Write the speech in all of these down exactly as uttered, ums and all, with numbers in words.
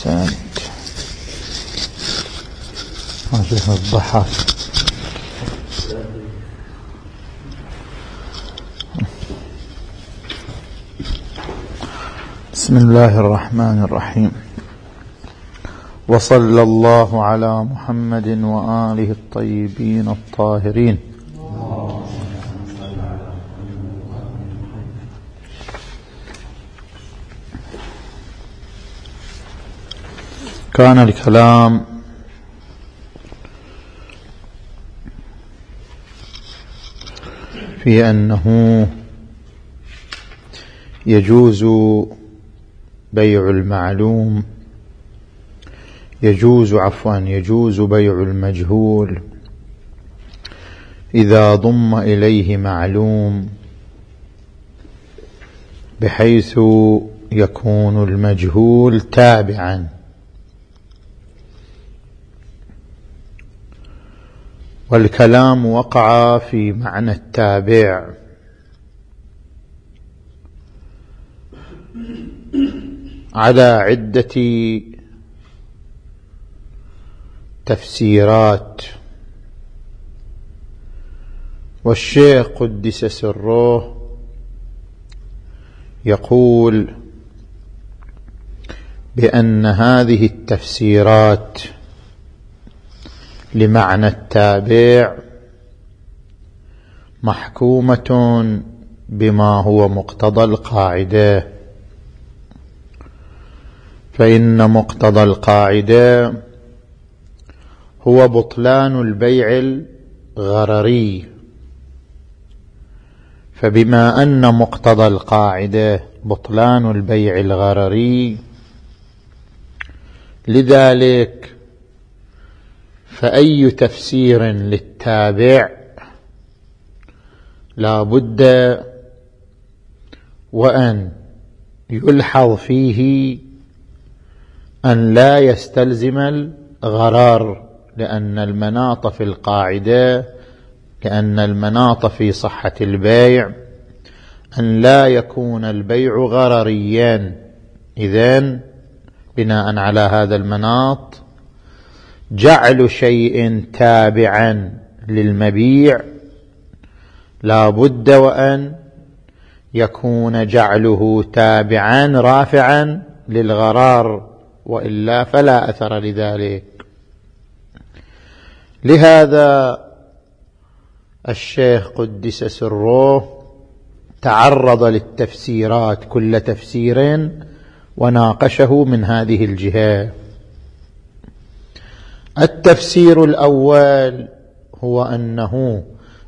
أحسنت. وجه الضحك. بسم الله الرحمن الرحيم. وصلى الله على محمد وآله الطيبين الطاهرين. كان الكلام في أنه يجوز بيع المعلوم يجوز عفوا يجوز بيع المجهول إذا ضم إليه معلوم، بحيث يكون المجهول تابعا، والكلام وقع في معنى التابع. على عدة تفسيرات، والشيخ قدس سره يقول بأن هذه التفسيرات لمعنى التابع محكومة بما هو مقتضى القاعدة، فإن مقتضى القاعدة هو بطلان البيع الغرري، فبما أن مقتضى القاعدة بطلان البيع الغرري، لذلك فأي تفسير للتابع لا بد وأن يلحظ فيه أن لا يستلزم الغرر، لأن المناط في القاعدة لأن المناط في صحة البيع أن لا يكون البيع غرريا. إذن بناء على هذا المناط جعل شيء تابعا للمبيع لا بد وأن يكون جعله تابعا رافعا للغرار، وإلا فلا أثر لذلك. لهذا الشيخ قدس سره تعرض للتفسيرات كل تفسير وناقشه من هذه الجهة. التفسير الأول هو أنه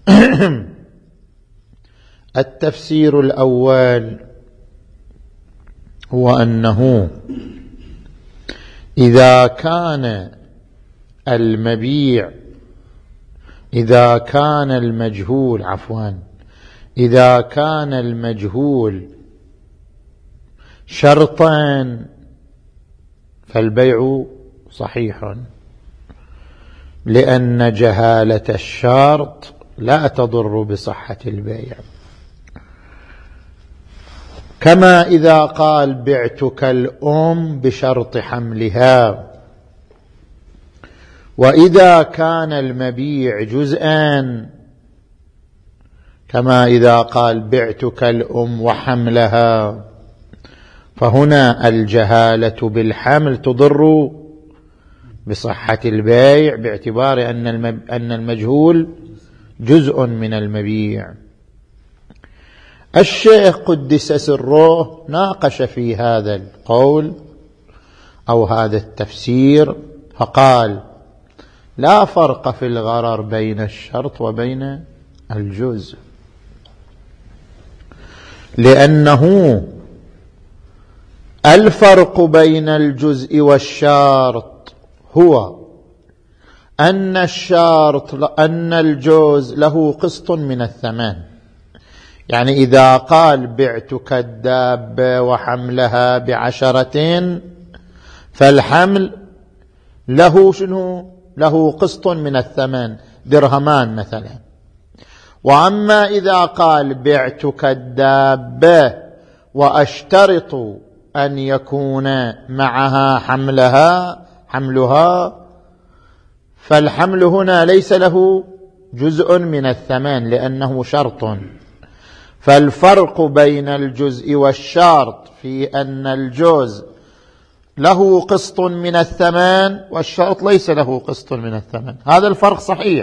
التفسير الأول هو أنه إذا كان المبيع إذا كان المجهول عفوا إذا كان المجهول شرطا فالبيع صحيح، لأن جهالة الشرط لا تضر بصحة البيع. كما إذا قال بعتك الأم بشرط حملها، وإذا كان المبيع جزءا كما إذا قال بعتك الأم وحملها، فهنا الجهالة بالحمل تضر بصحة البيع، باعتبار أن المجهول جزء من المبيع. الشيخ قدس سره ناقش في هذا القول أو هذا التفسير، فقال لا فرق في الغرر بين الشرط وبين الجزء، لأنه الفرق بين الجزء والشرط هو أن الشرط أن الجزء له قسط من الثمن. يعني إذا قال بعتك الدابة وحملها بعشرة، فالحمل له شنو؟ له قسط من الثمن، درهمان مثلا. وأما إذا قال بعتك الدابة وأشترط أن يكون معها حملها حملها، فالحمل هنا ليس له جزء من الثمن لأنه شرط. فالفرق بين الجزء والشرط في أن الجزء له قسط من الثمن والشرط ليس له قسط من الثمن، هذا الفرق صحيح،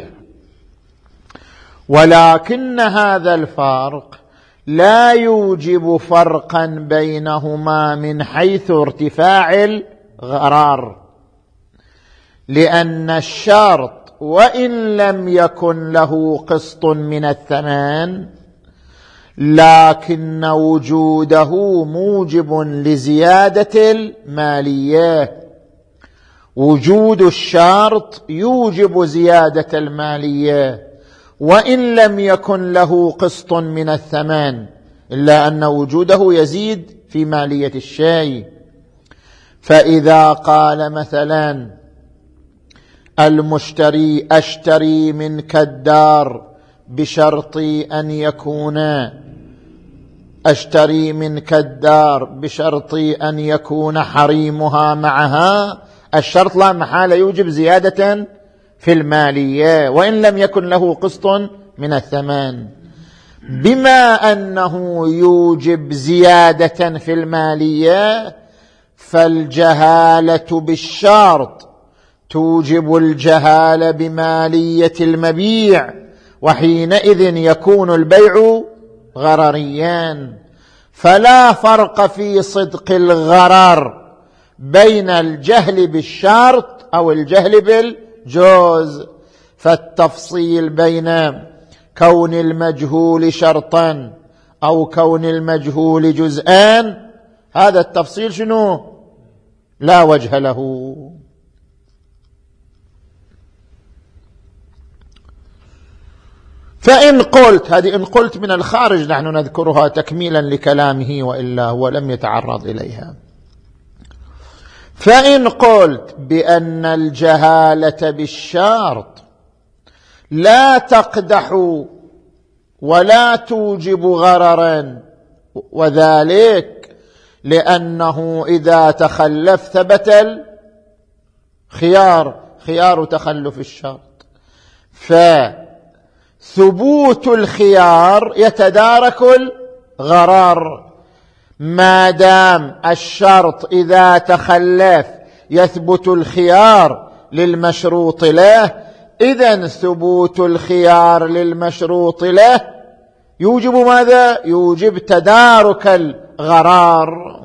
ولكن هذا الفرق لا يوجب فرقا بينهما من حيث ارتفاع الغرار، لأن الشرط وإن لم يكن له قسط من الثمن لكن وجوده موجب لزيادة المالية. وجود الشرط يوجب زيادة المالية وإن لم يكن له قسط من الثمن، إلا أن وجوده يزيد في مالية الشيء. فإذا قال مثلا المشتري أشتري منك الدار بشرط أن يكون أشتري منك الدار بشرط أن يكون حريمها معها، الشرط لا محالة يوجب زيادة في المالية وإن لم يكن له قسط من الثمن. بما أنه يوجب زيادة في المالية فالجهالة بالشرط توجب الجهالة بمالية المبيع، وحينئذ يكون البيع غرريا. فلا فرق في صدق الغرر بين الجهل بالشرط أو الجهل بالجوز. فالتفصيل بين كون المجهول شرطا أو كون المجهول جزءان هذا التفصيل شنو؟ لا وجه له. فإن قلت، هذه إن قلت من الخارج نحن نذكرها تكميلا لكلامه وإلا هو لم يتعرض إليها. فإن قلت بأن الجهالة بالشرط لا تقدح ولا توجب غررا، وذلك لأنه إذا تخلف ثبت الخيار، خيار تخلف الشرط، فثبوت الخيار يتدارك الغرر. ما دام الشرط إذا تخلف يثبت الخيار للمشروط له، إذن ثبوت الخيار للمشروط له يوجب ماذا؟ يوجب تدارك الغرار.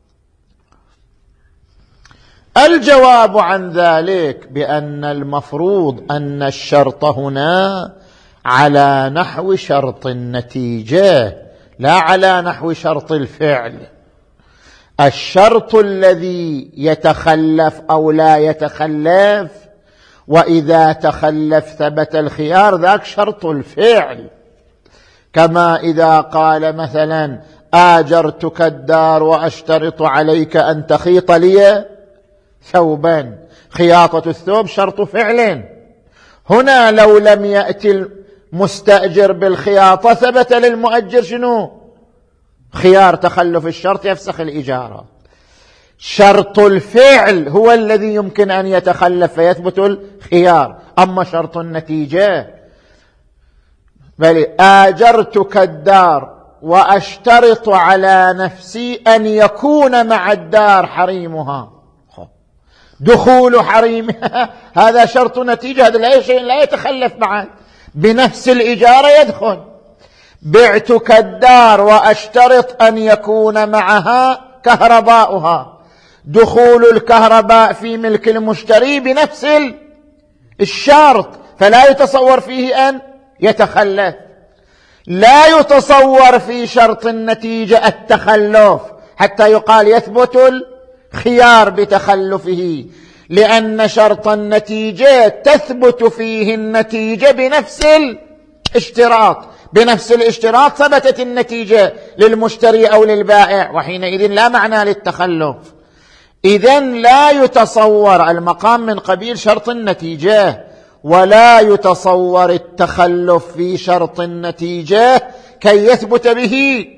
الجواب عن ذلك بأن المفروض أن الشرط هنا على نحو شرط النتيجة لا على نحو شرط الفعل. الشرط الذي يتخلف أو لا يتخلف وإذا تخلف ثبت الخيار ذاك شرط الفعل. كما إذا قال مثلا آجرتك الدار وأشترط عليك أن تخيط لي ثوبا، خياطة الثوب شرط فعل. هنا لو لم يأتي المستأجر بالخياطة ثبت للمؤجر شنو؟ خيار تخلف الشرط يفسخ الإجارة. شرط الفعل هو الذي يمكن أن يتخلف فيثبت الخيار، أما شرط النتيجة بل آجرتك الدار وأشترط على نفسي أن يكون مع الدار حريمها، دخول حريمها هذا شرط نتيجة، هذا لا شيء لا يتخلف معه، بنفس الإجارة يدخل. بعتك الدار وأشترط أن يكون معها كهرباؤها، دخول الكهرباء في ملك المشتري بنفس الشرط، فلا يتصور فيه أن يتخلف. لا يتصور في شرط النتيجة التخلف حتى يقال يثبت الخيار بتخلفه، لأن شرط النتيجة تثبت فيه النتيجة بنفس الاشتراط، بنفس الاشتراط ثبتت النتيجة للمشتري أو للبائع، وحينئذ لا معنى للتخلف. إذن لا يتصور المقام من قبيل شرط النتيجة، ولا يتصور التخلف في شرط النتيجة كي يثبت به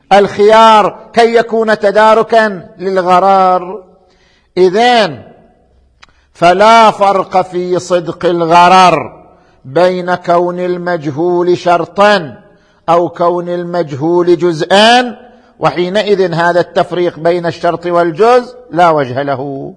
الخيار كي يكون تداركا للغرر. إذن فلا فرق في صدق الغرر بين كون المجهول شرطا أو كون المجهول جزءان، وحينئذ هذا التفريق بين الشرط والجزء لا وجه له.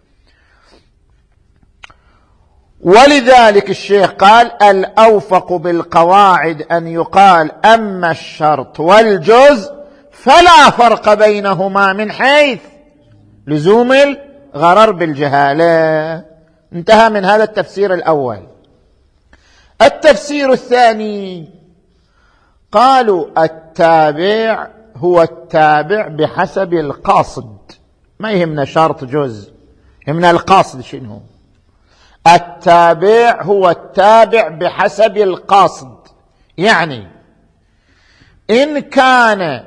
ولذلك الشيخ قال الأوفق بالقواعد أن يقال أما الشرط والجزء فلا فرق بينهما من حيث لزوم الغرر بالجهالة. انتهى من هذا التفسير الأول. التفسير الثاني قالوا التابع هو التابع بحسب القاصد، ما يهمنا شرط جزء، يهمنا القاصد شنو. التابع هو التابع بحسب القاصد، يعني إن كان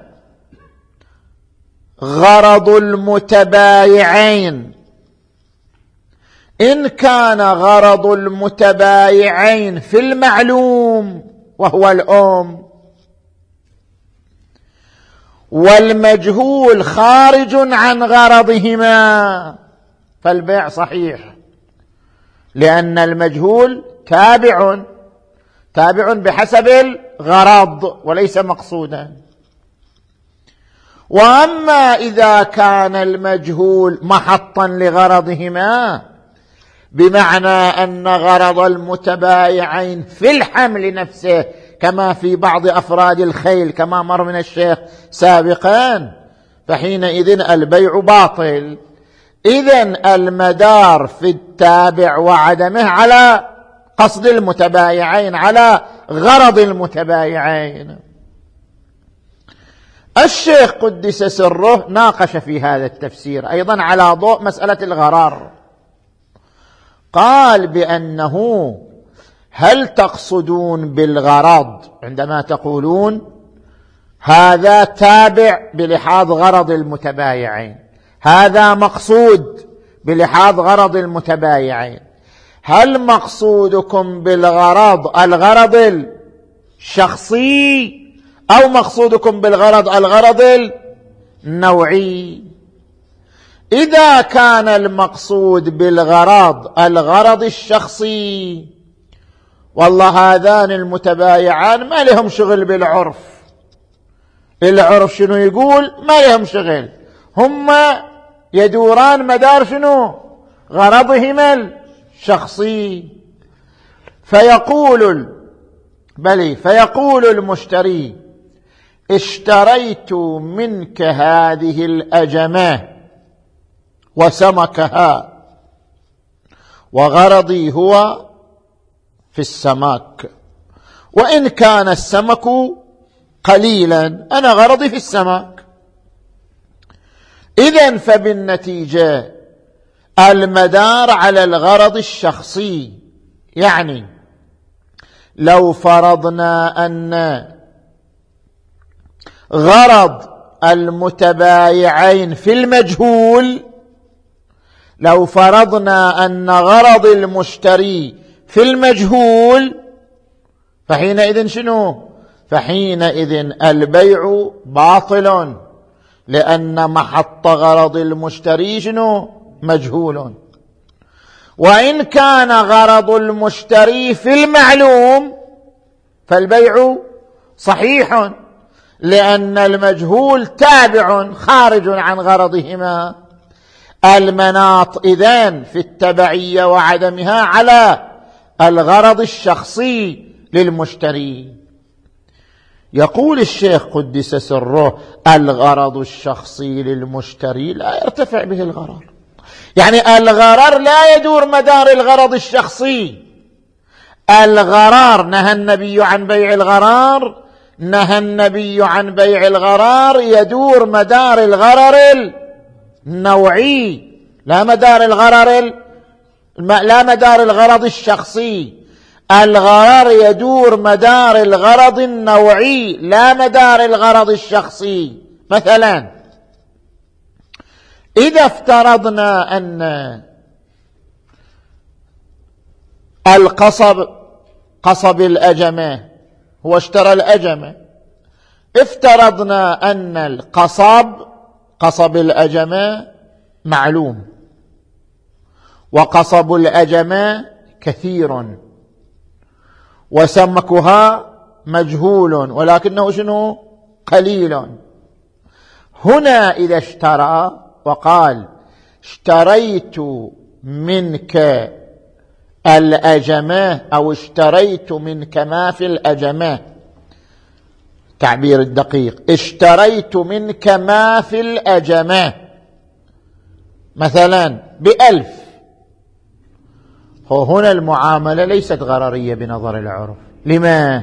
غرض المتبايعين إن كان غرض المتبايعين في المعلوم وهو الأم، والمجهول خارج عن غرضهما، فالبيع صحيح، لأن المجهول تابع تابع بحسب الغرض وليس مقصودا. وأما إذا كان المجهول محطا لغرضهما، بمعنى أن غرض المتبايعين في الحمل نفسه كما في بعض أفراد الخيل كما مر من الشيخ سابقا، فحينئذ البيع باطل. إذن المدار في التابع وعدمه على قصد المتبايعين، على غرض المتبايعين. الشيخ قدس سره ناقش في هذا التفسير أيضا على ضوء مسألة الغرار. قال بأنه هل تقصدون بالغرض عندما تقولون هذا تابع بلحاظ غرض المتبايعين، هذا مقصود بلحاظ غرض المتبايعين، هل مقصودكم بالغرض الغرض الشخصي أو مقصودكم بالغرض الغرض النوعي؟ إذا كان المقصود بالغرض الغرض الشخصي، والله هذان المتبايعان ما لهم شغل بالعرف، العرف شنو يقول ما لهم شغل، هم يدوران مدار شنو غرضهم الشخصي. فيقول بلي فيقول المشتري اشتريت منك هذه الأجمة وسمكها، وغرضي هو في السمك، وإن كان السمك قليلا أنا غرضي في السمك. إذن فبالنتيجة المدار على الغرض الشخصي، يعني لو فرضنا أن غرض المتبايعين في المجهول، لو فرضنا أن غرض المشتري في المجهول، فحينئذ شنو؟ فحينئذ البيع باطل، لأن محط غرض المشتري شنو؟ مجهول. وإن كان غرض المشتري في المعلوم فالبيع صحيح، لأن المجهول تابع خارج عن غرضهما. المناط إذن في التبعية وعدمها على الغرض الشخصي للمشتري. يقول الشيخ قدس سره الغرض الشخصي للمشتري لا يرتفع به الغرر، يعني الغرر لا يدور مدار الغرض الشخصي. الغرار نهى النبي عن بيع الغرار، نهى النبي عن بيع الغرار يدور مدار الغرر النوعي، لا مدار الغرر لا مدار الغرض الشخصي. الغرر يدور مدار الغرض النوعي لا مدار الغرض الشخصي. مثلا إذا افترضنا أن القصب قصب الأجمة، هو اشترى الأجمة، افترضنا أن القصب قصب الأجمة معلوم، وقصب الأجمة كثير، وسمكها مجهول ولكنه شنو؟ قليل. هنا إذا اشترى وقال اشتريت منك الأجمة أو اشتريت منك ما في الأجمة، تعبير الدقيق، اشتريت منك ما في الأجمة مثلا بألف، هنا المعاملة ليست غررية بنظر العرف. لما؟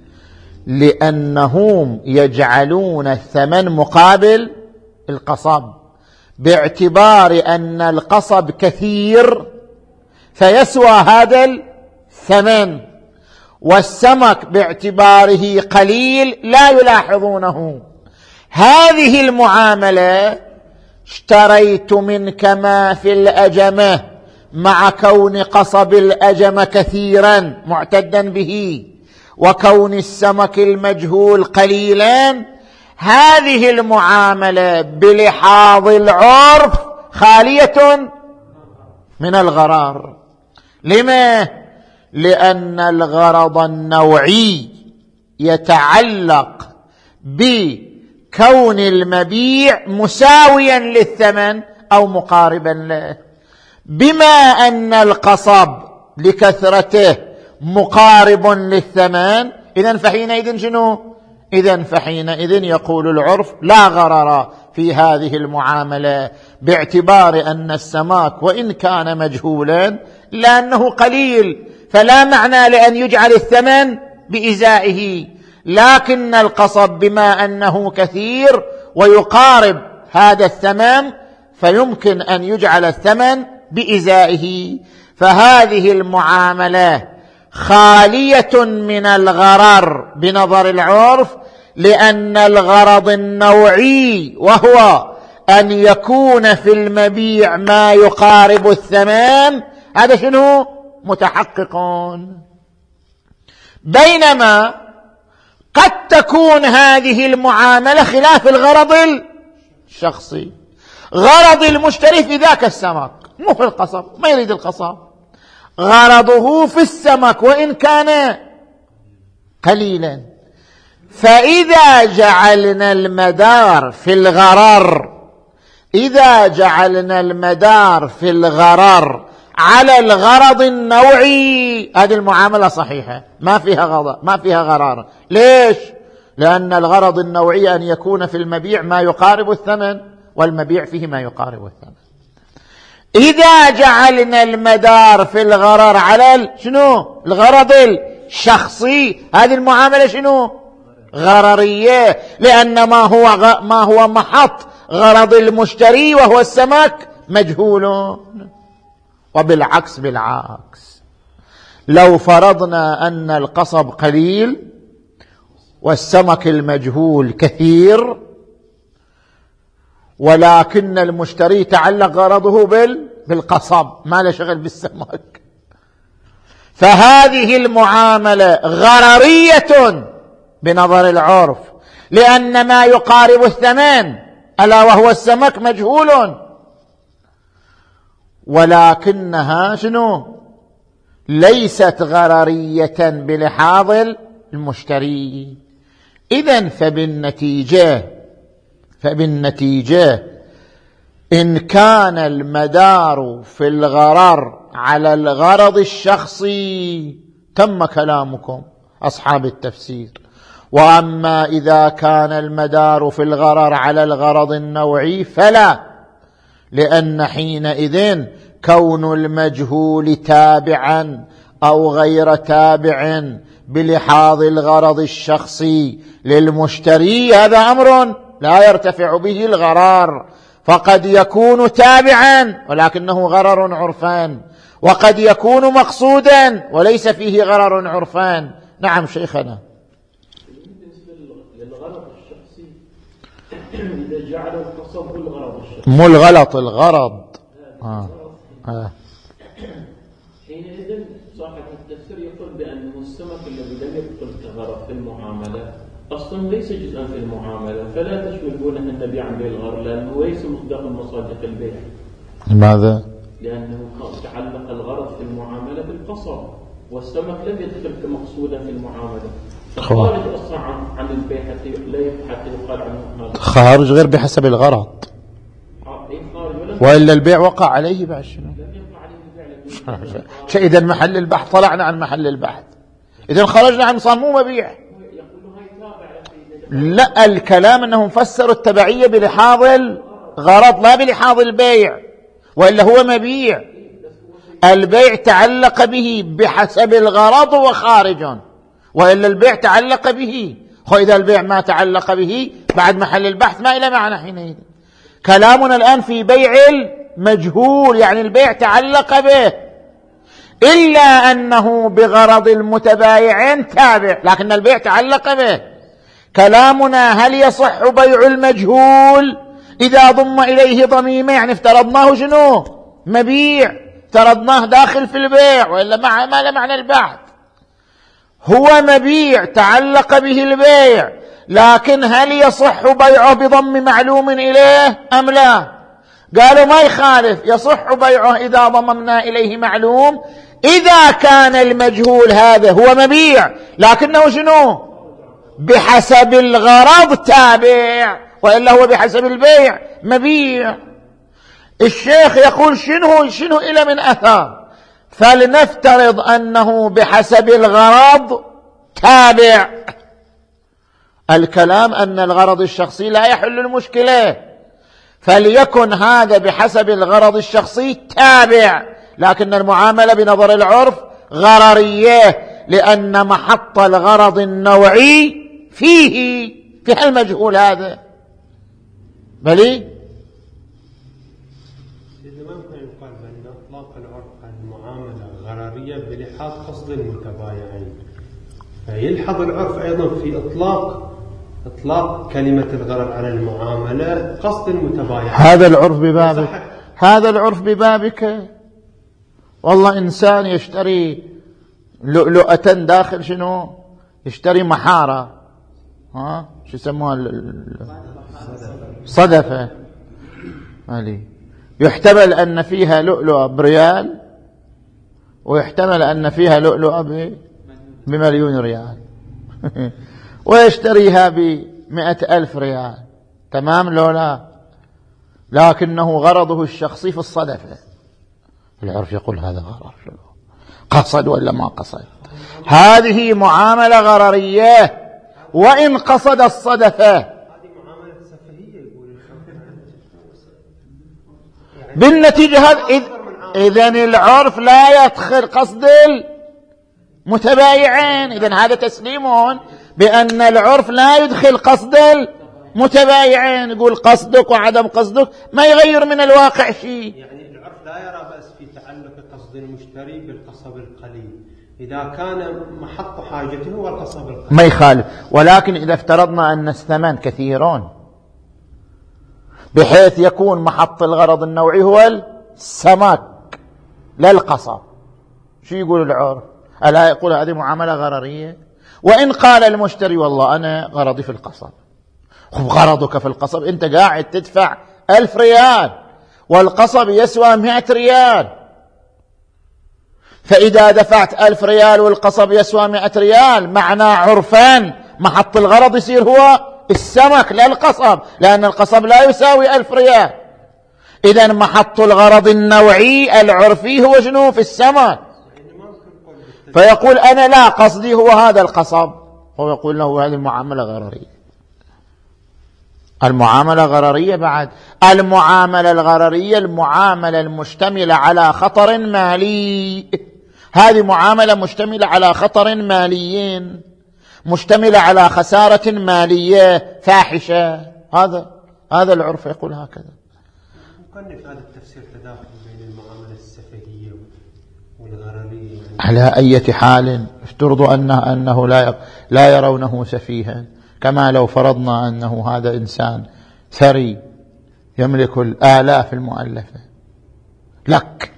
لأنهم يجعلون الثمن مقابل القصب، باعتبار أن القصب كثير فيسوى هذا الثمن، والسمك باعتباره قليل لا يلاحظونه. هذه المعاملة اشتريت منك ما في الأجمة مع كون قصب الأجمة كثيرا معتدا به وكون السمك المجهول قليلا، هذه المعاملة بلحاظ العرف خالية من الغرار. لما؟ لأن الغرض النوعي يتعلق بكون المبيع مساويا للثمن أو مقاربا له. بما أن القصب لكثرته مقارب للثمن، إذن فحينئذ شنو؟ إذن فحينئذ يقول العرف لا غرر في هذه المعاملة، باعتبار أن السماك وإن كان مجهولا لأنه قليل فلا معنى لأن يجعل الثمن بإزائه، لكن القصب بما أنه كثير ويقارب هذا الثمن فيمكن أن يجعل الثمن بإزائه. فهذه المعاملة خالية من الغرر بنظر العرف، لأن الغرض النوعي وهو أن يكون في المبيع ما يقارب الثمن هذا شنو؟ متحققون. بينما قد تكون هذه المعاملة خلاف الغرض الشخصي، غرض المشتري في ذاك السمك مو في القصب، ما يريد القصب، غرضه في السمك وإن كان قليلا. فإذا جعلنا المدار في الغرر إذا جعلنا المدار في الغرر على الغرض النوعي، هذه المعاملة صحيحة ما فيها غضب ما فيها غرار. ليش؟ لأن الغرض النوعي أن يكون في المبيع ما يقارب الثمن، والمبيع فيه ما يقارب الثمن. إذا جعلنا المدار في الغرر على شنو؟ الغرض الشخصي، هذه المعاملة شنو؟ غررية، لأن ما هو غ... ما هو محط غرض المشتري وهو السمك مجهول. وبالعكس بالعكس، لو فرضنا أن القصب قليل والسمك المجهول كثير، ولكن المشتري تعلق غرضه بال... بالقصب ما له شغل بالسمك، فهذه المعاملة غررية بنظر العرف، لأن ما يقارب الثمن ألا وهو السمك مجهول، ولكنها شنو؟ ليست غررية بلحاظ المشتري. إذن فبالنتيجة فبالنتيجة إن كان المدار في الغرر على الغرض الشخصي تم كلامكم أصحاب التفسير. وأما إذا كان المدار في الغرر على الغرض النوعي فلا، لأن حينئذ كون المجهول تابعا أو غير تابع بلحاظ الغرض الشخصي للمشتري هذا أمر لا يرتفع به الغرار، فقد يكون تابعا ولكنه غرر عرفان، وقد يكون مقصودا وليس فيه غرر عرفان. نعم شيخنا. بالنسبة للغرض الشخصي إذا جعل القصب الغرض الشخصي مو الغلط الغرض آه. آه. حينئذ صاحب التفسير يقول بأنه السمك الذي لم يدخل كغرض في المعاملة أصلا ليس جزءا في المعاملة، فلا تشبهونه النبي عن بيع الغرر، لأنه ليس مصداق مصادق البيع. لماذا؟ لأنه تعلق الغرض في المعاملة بالقصر، والسمك لم يدخل كمقصودا في المعاملة، خارج أصلا عن, عن البيع حتى لا حتى يقال عنه هذا خارج غير بحسب الغرض، وإلا البيع وقع عليه بعد شنو؟ شيء إذا محل البحث طلعنا عن محل البحث، إذا خرجنا عن صار مو مبيع. لا، الكلام أنهم فسروا التبعية بلحاظ الغرض لا بلحاظ البيع، وإلا هو مبيع. البيع تعلق به بحسب الغرض وخارج، وإلا البيع تعلق به. وإذا البيع ما تعلق به بعد محل البحث ما إلى معنى حينئذ. كلامنا الآن في بيع المجهول، يعني البيع تعلق به إلا أنه بغرض المتبايعين تابع، لكن البيع تعلق به. كلامنا هل يصح بيع المجهول إذا ضم إليه ضميمة؟ يعني افترضناه شنو؟ مبيع، افترضناه داخل في البيع، وإلا ما له معنى البحث. هو مبيع تعلق به البيع، لكن هل يصح بيعه بضم معلوم إليه أم لا؟ قالوا ما يخالف، يصح بيعه إذا ضممنا إليه معلوم، إذا كان المجهول هذا هو مبيع لكنه شنو؟ بحسب الغرض تابع، وإلا هو بحسب البيع مبيع. الشيخ يقول شنو شنو إلى من أثار، فلنفترض أنه بحسب الغرض تابع. الكلام أن الغرض الشخصي لا يحل المشكلة، فليكن هذا بحسب الغرض الشخصي تابع، لكن المعاملة بنظر العرف غررية، لأن محط الغرض النوعي فيه في المجهول هذا. بلي إذا ما يمكن يقال بأن إطلاق العرف على المعاملة غررية بلحاظ قصد المتبايعين، فيلحظ العرف أيضا في إطلاق إطلاق كلمة الغرر على المعاملة قصد المتبايعين. هذا العرف ببابك، هذا العرف ببابك. والله إنسان يشتري لؤلؤة داخل شنو؟ يشتري محارة، ها شو يسموها؟ صدفة. علي يحتمل أن فيها لؤلؤة بريال، ويحتمل أن فيها لؤلؤة بمليون ريال ويشتريها بمئة ألف ريال، تمام لولا؟ لكنه غرضه الشخصي في الصدفة. العرف يقول هذا غرر، قصد ولا ما قصد. هذه معاملة غررية وإن قصد الصدفة. بالنتيجة هذا إذن العرف لا يدخل قصد المتبايعين. إذن هذا تسليم بأن العرف لا يدخل قصد المتبايعين. يقول قصدك وعدم قصدك ما يغير من الواقع شيء. يعني العرف لا يرى بأس في تعلق قصد المشتري بالقصب القليل إذا كان محط حاجته هو القصب القليل، ما يخالف. ولكن إذا افترضنا أن الثمن كثيرون بحيث يكون محط الغرض النوعي هو السمك لا القصب، شو يقول العرف؟ ألا يقول هذه معاملة غررية؟ وإن قال المشتري والله أنا غرضي في القصب، خب غرضك في القصب، أنت قاعد تدفع ألف ريال والقصب يسوى مئة ريال، فإذا دفعت ألف ريال والقصب يسوى مئة ريال معنى عرفان محط الغرض يصير هو السمك لا القصب، لأن القصب لا يساوي ألف ريال. إذن محط الغرض النوعي العرفي هو شنو؟ في السمك. فيقول أنا لا قصدي هو هذا القصب، هو يقول له هذه المعاملة غررية. المعاملة غررية. بعد المعاملة الغررية المعاملة المشتملة على خطر مالي، هذه معاملة مشتملة على خطر ماليين، مشتملة على خسارة مالية فاحشة. هذا هذا العرف يقول هكذا. ممكن في هذا التفسير تداخل بين المعاملة السفهية والغررية يعني. على أي حال افترضوا أنه, أنه لا لا يرونه سفيها، كما لو فرضنا أنه هذا إنسان ثري يملك الآلاف المؤلفة لك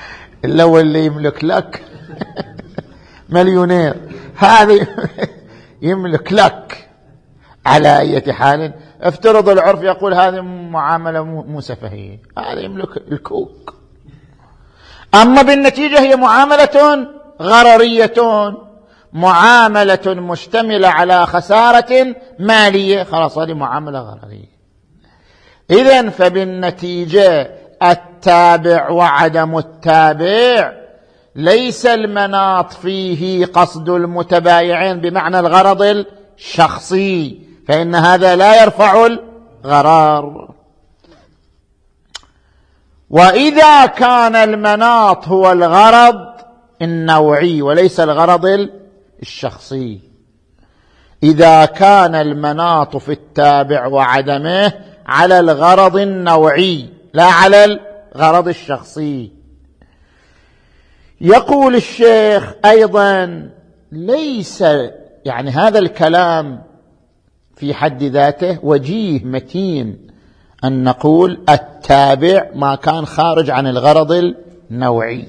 الأول اللي يملك لك مليونير، هذا يملك لك على أي حال. افترض العرف يقول هذه معاملة مو سفهية، هذا يملك الكوك، أما بالنتيجة هي معاملة غررية، معاملة مشتملة على خسارة مالية، خلاص هذه معاملة غررية. إذن فبالنتيجة التابع وعدم التابع ليس المناط فيه قصد المتبايعين بمعنى الغرض الشخصي، فإن هذا لا يرفع الغرار. وإذا كان المناط هو الغرض النوعي وليس الغرض الشخصي، إذا كان المناط في التابع وعدمه على الغرض النوعي لا على الغرض الشخصي، يقول الشيخ أيضا ليس يعني هذا الكلام في حد ذاته وجيه متين أن نقول التابع ما كان خارج عن الغرض النوعي،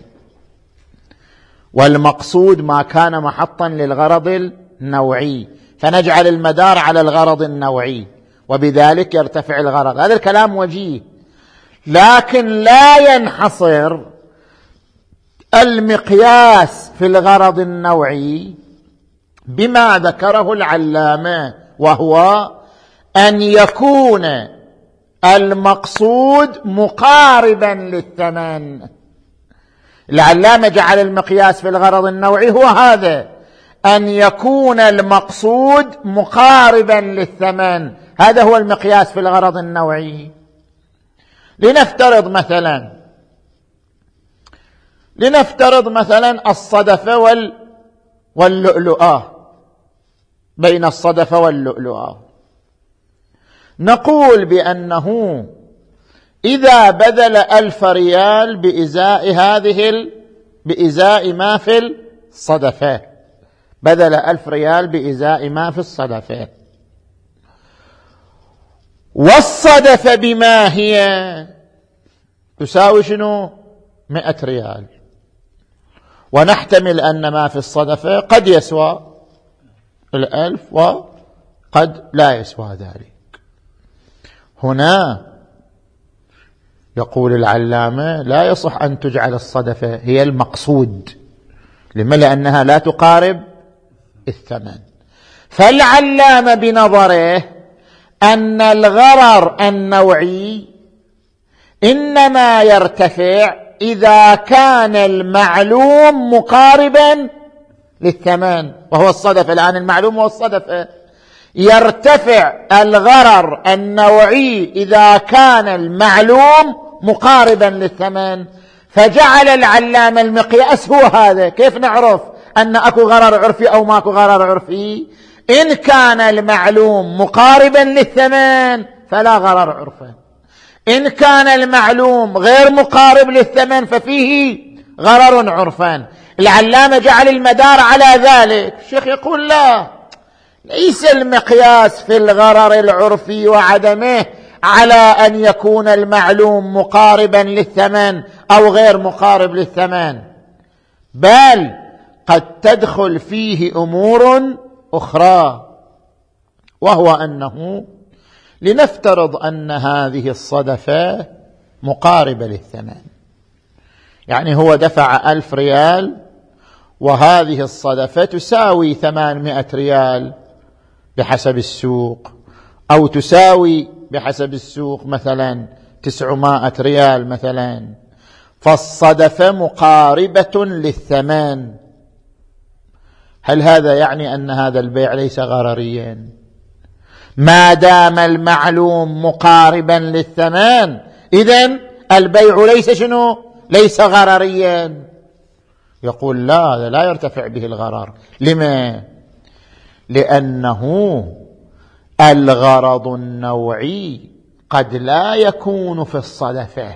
والمقصود ما كان محطا للغرض النوعي، فنجعل المدار على الغرض النوعي وبذلك يرتفع الغرض. هذا الكلام وجيه، لكن لا ينحصر المقياس في الغرض النوعي بما ذكره العلامة، وهو أن يكون المقصود مقاربا للثمن. العلامة جعل المقياس في الغرض النوعي هو هذا، أن يكون المقصود مقاربا للثمن، هذا هو المقياس في الغرض النوعي. لنفترض مثلا لنفترض مثلا الصدفة وال واللؤلؤة، بين الصدفة واللؤلؤة نقول بأنه إذا بذل ألف ريال بإزاء هذه ال... بإزاء ما في الصدفة، بذل ألف ريال بإزاء ما في الصدفة، والصدفة بما هي تساوي شنو؟ مئة ريال، ونحتمل أن ما في الصدفة قد يسوى الألف وقد لا يسوى ذلك. هنا يقول العلامة لا يصح أن تجعل الصدفة هي المقصود، لما؟ لأنها لا تقارب الثمن. فالعلامة بنظره أن الغرر النوعي إنما يرتفع إذا كان المعلوم مقاربا للثمن، وهو الصدفة. الآن المعلوم هو الصدفة، يرتفع الغرر النوعي إذا كان المعلوم مقاربا للثمن. فجعل العلامة المقياس هو هذا. كيف نعرف أن أكو غرر عرفي أو ماكو غرر عرفي؟ إن كان المعلوم مقاربا للثمن فلا غرر عرفا، إن كان المعلوم غير مقارب للثمن ففيه غرر عرفا. العلامة جعل المدار على ذلك. الشيخ يقول لا، ليس المقياس في الغرر العرفي وعدمه على أن يكون المعلوم مقاربا للثمن أو غير مقارب للثمن، بل قد تدخل فيه أمور أخرى، وهو أنه لنفترض أن هذه الصدفة مقاربة للثمن، يعني هو دفع ألف ريال وهذه الصدفة تساوي ثمانمائة ريال بحسب السوق، أو تساوي بحسب السوق مثلا تسعمائة ريال مثلا، فالصدفة مقاربة للثمن. هل هذا يعني أن هذا البيع ليس غرريا؟ ما دام المعلوم مقاربا للثمن إذن البيع ليس شنو؟ ليس غرريا. يقول لا، هذا لا يرتفع به الغرر. لما؟ لأنه الغرض النوعي قد لا يكون في الصدفة،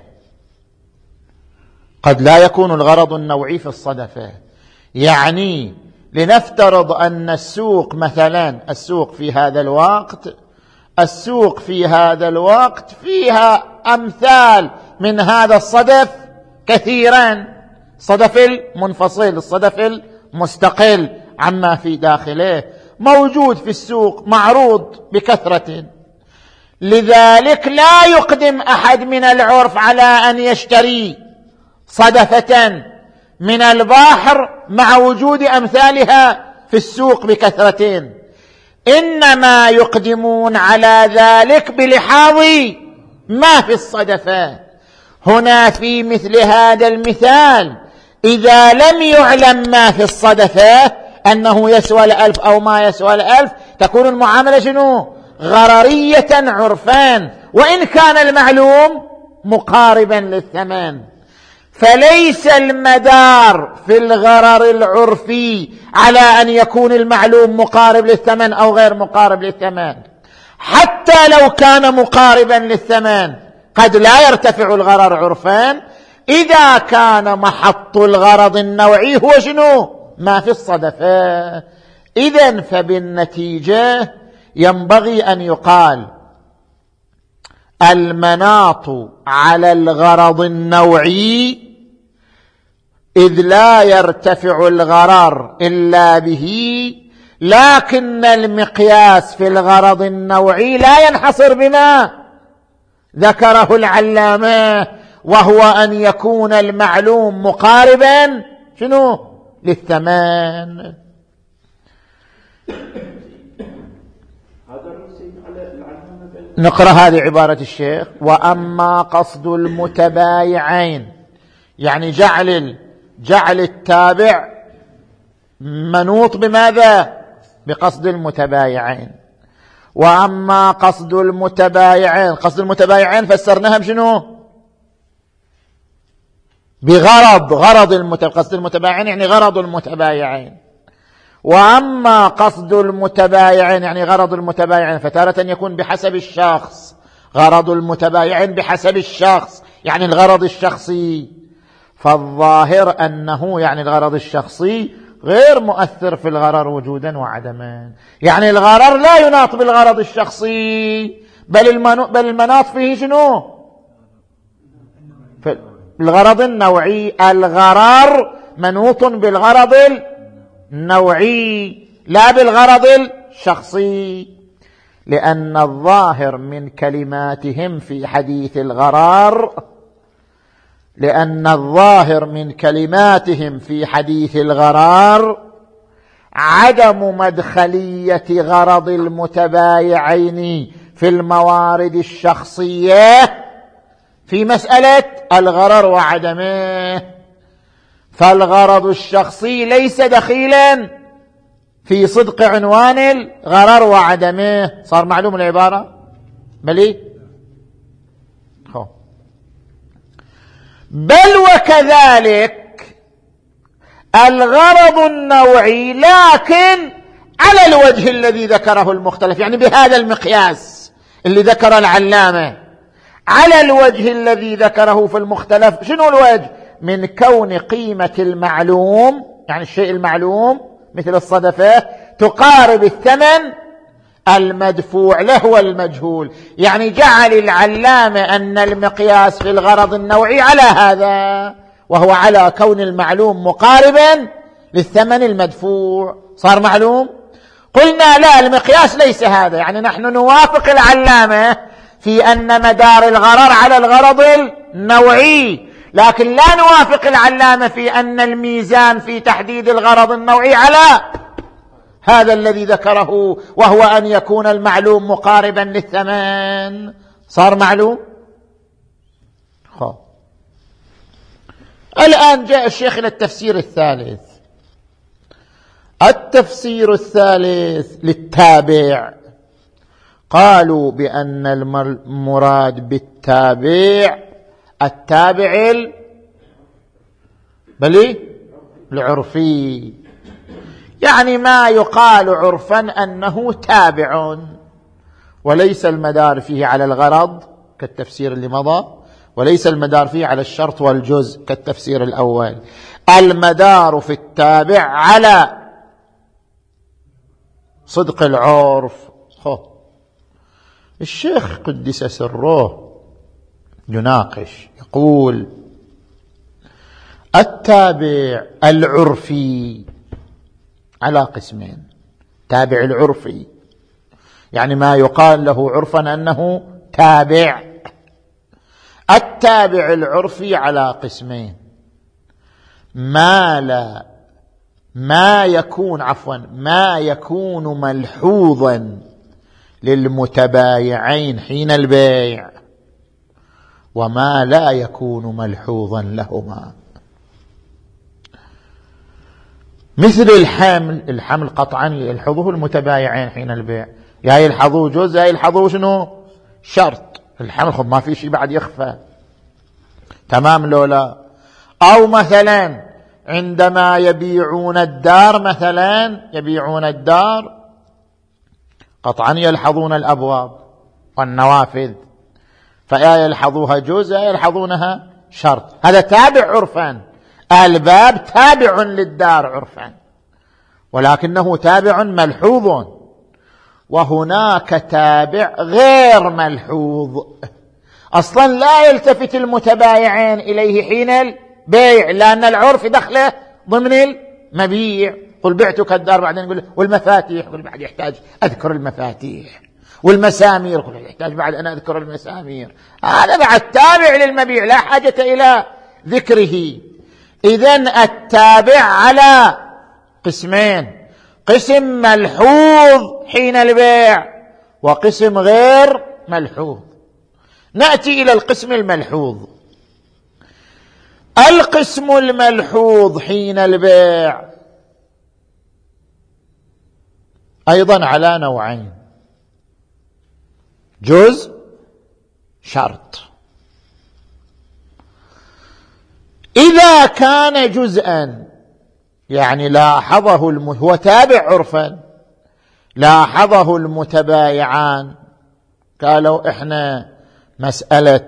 قد لا يكون الغرض النوعي في الصدفة. يعني لنفترض أن السوق مثلا، السوق في هذا الوقت السوق في هذا الوقت فيها أمثال من هذا الصدف كثيرا، صدف المنفصل، الصدف المستقل عما في داخله، موجود في السوق معروض بكثرة، لذلك لا يقدم أحد من العرف على أن يشتري صدفة من البحر مع وجود أمثالها في السوق بكثرة، إنما يقدمون على ذلك بلحاظ ما في الصدفة. هنا في مثل هذا المثال إذا لم يعلم ما في الصدفة أنه يسوى الألف أو ما يسوى الألف، تكون المعاملة شنو؟ غررية عرفان، وإن كان المعلوم مقاربا للثمن. فليس المدار في الغرر العرفي على أن يكون المعلوم مقارب للثمن أو غير مقارب للثمن، حتى لو كان مقاربا للثمن قد لا يرتفع الغرر عرفان إذا كان محط الغرض النوعي هو شنو؟ ما في الصدفة. إذن فبالنتيجة ينبغي أن يقال المناط على الغرض النوعي إذ لا يرتفع الغرر إلا به، لكن المقياس في الغرض النوعي لا ينحصر بما ذكره العلامة، وهو أن يكون المعلوم مقاربا شنو؟ للثمن. نقرأ هذه عبارة الشيخ: وأما قصد المتبايعين، يعني جعل جعل التابع منوط بماذا؟ بقصد المتبايعين. وأما قصد المتبايعين، قصد المتبايعين فسرناها بشنو؟ بغرض، غرض المتبايعين، قصد المتبايعين يعني غرض المتبايعين. وأما قصد المتبايعين يعني غرض المتبايعين، فتارة يكون بحسب الشخص، غرض المتبايعين بحسب الشخص يعني الغرض الشخصي، فالظاهر أنه يعني الغرض الشخصي غير مؤثر في الغرر وجودا وعدما، يعني الغرر لا يناط بالغرض الشخصي، بل, المنو... بل المناط فيه شنو؟ في الغرض النوعي. الغرر منوط بالغرض النوعي لا بالغرض الشخصي، لأن الظاهر من كلماتهم في حديث الغرر لأن الظاهر من كلماتهم في حديث الغرار عدم مدخلية غرض المتبايعين في الموارد الشخصية في مسألة الغرر وعدمه، فالغرض الشخصي ليس دخيلا في صدق عنوان الغرر وعدمه. صار معلوم العبارة؟ بلي خو. بل وكذلك الغرض النوعي لكن على الوجه الذي ذكره المختلف، يعني بهذا المقياس اللي ذكر العلامة، على الوجه الذي ذكره في المختلف. شنو الوجه؟ من كون قيمة المعلوم، يعني الشيء المعلوم مثل الصدفة، تقارب الثمن المدفوع له والمجهول، يعني جعل العلامة أن المقياس في الغرض النوعي على هذا، وهو على كون المعلوم مقاربا للثمن المدفوع. صار معلوم؟ قلنا لا، المقياس ليس هذا، يعني نحن نوافق العلامة في أن مدار الغرر على الغرض النوعي، لكن لا نوافق العلامة في أن الميزان في تحديد الغرض النوعي على هذا الذي ذكره، وهو أن يكون المعلوم مقاربا للثمن. صار معلوم؟ خب. الآن جاء الشيخ إلى التفسير الثالث. التفسير الثالث للتابع، قالوا بأن المراد بالتابع التابع بلي العرفي، يعني ما يقال عرفا أنه تابع، وليس المدار فيه على الغرض كالتفسير اللي مضى، وليس المدار فيه على الشرط والجزء كالتفسير الأول. المدار في التابع على صدق العرف. خو. الشيخ قدس سره يناقش، يقول التابع العرفي على قسمين: تابع العرفي، يعني ما يقال له عرفا أنه تابع. التابع العرفي على قسمين: ما لا ما يكون عفوا ما يكون ملحوظا للمتبايعين حين البيع، وما لا يكون ملحوظا لهما. مثل الحمل، الحمل قطعا يلحظه المتبايعين حين البيع، يا يلحظوه جزء يا يلحظوه شنو شرط. الحمل خب ما في شيء بعد يخفى، تمام لولا. أو مثلا عندما يبيعون الدار، مثلا يبيعون الدار قطعا يلحظون الأبواب والنوافذ، فيا يلحظوها جزء يا يلحظونها شرط. هذا تابع عرفا، الباب تابع للدار عرفا، ولكنه تابع ملحوظ. وهناك تابع غير ملحوظ، أصلا لا يلتفت المتبايعين إليه حين البيع، لأن العرف دخله ضمن المبيع. قل بعتك الدار، بعدين يقول والمفاتيح، قل بعد يحتاج أذكر المفاتيح، والمسامير، قل يحتاج بعد أن أذكر المسامير. هذا بعد تابع للمبيع لا حاجة إلى ذكره. إذن التابع على قسمين: قسم ملحوظ حين البيع وقسم غير ملحوظ. نأتي إلى القسم الملحوظ. القسم الملحوظ حين البيع أيضا على نوعين: جزء شرط. إذا كان جزءا يعني لاحظه الم... هو تابع عرفا، لاحظه المتبايعان قالوا إحنا مسألة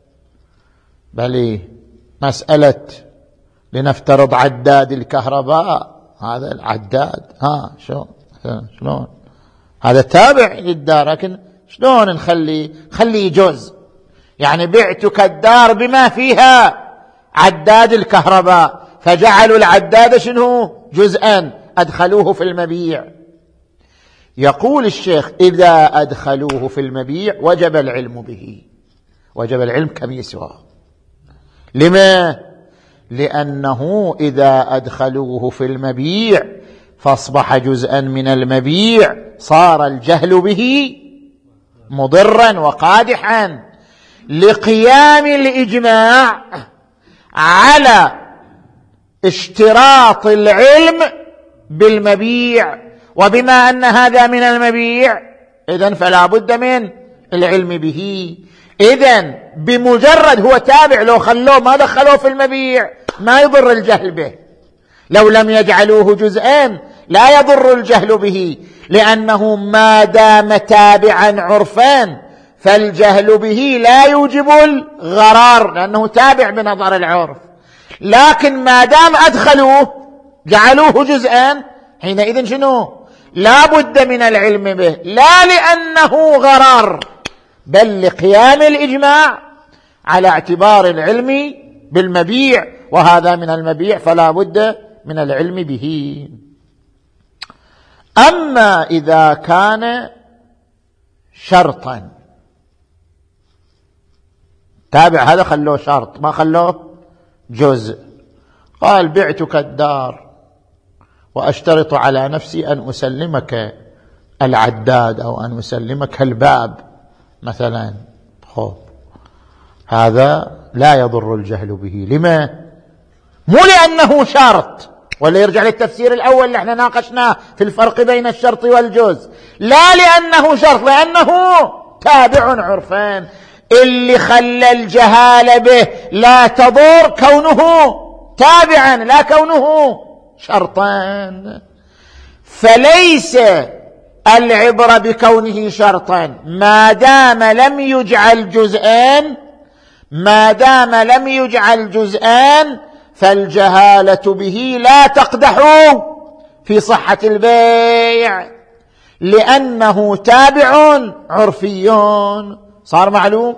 بلي مسألة لنفترض عداد الكهرباء، هذا العداد ها شلون شلون هذا تابع للدار، لكن شلون نخلي خلي جزء، يعني بعتك الدار بما فيها عداد الكهرباء، فجعلوا العداد شنو جزءا أدخلوه في المبيع. يقول الشيخ: إذا أدخلوه في المبيع وجب العلم به، وجب العلم كميسوا. لما؟ لأنه إذا أدخلوه في المبيع فاصبح جزءا من المبيع، صار الجهل به مضرا وقادحا، لقيام الإجماع على اشتراط العلم بالمبيع. وبما أن هذا من المبيع إذن فلا بد من العلم به. إذن بمجرد هو تابع، لو خلوه ما دخلوه في المبيع ما يضر الجهل به، لو لم يجعلوه جزءان لا يضر الجهل به، لأنه ما دام تابعا عرفان فالجهل به لا يوجب الغرار، لأنه تابع بنظر العرف. لكن ما دام أدخلوه جعلوه جزءان، حينئذ شنو؟ لا بد من العلم به، لا لأنه غرر بل لقيام الإجماع على اعتبار العلم بالمبيع، وهذا من المبيع فلا بد من العلم به. أما إذا كان شرطا، تابع هذا خلوه شرط ما خلوه جزء، قال بعتك الدار وأشترط على نفسي أن أسلمك العداد أو أن أسلمك الباب مثلا، خب هذا لا يضر الجهل به. لما؟ مو لأنه شرط، ولا يرجع للتفسير الأول اللي احنا ناقشناه في الفرق بين الشرط والجزء، لا لأنه شرط، لأنه تابع عرفان. اللي خلى الجهال به لا تضر كونه تابعا لا كونه شرطان. فليس العبرة بكونه شرطا ما دام لم يجعل جزءان، ما دام لم يجعل جزءان فالجهالة به لا تقدح في صحة البيع، لأنه تابع عرفي. صار معلوم؟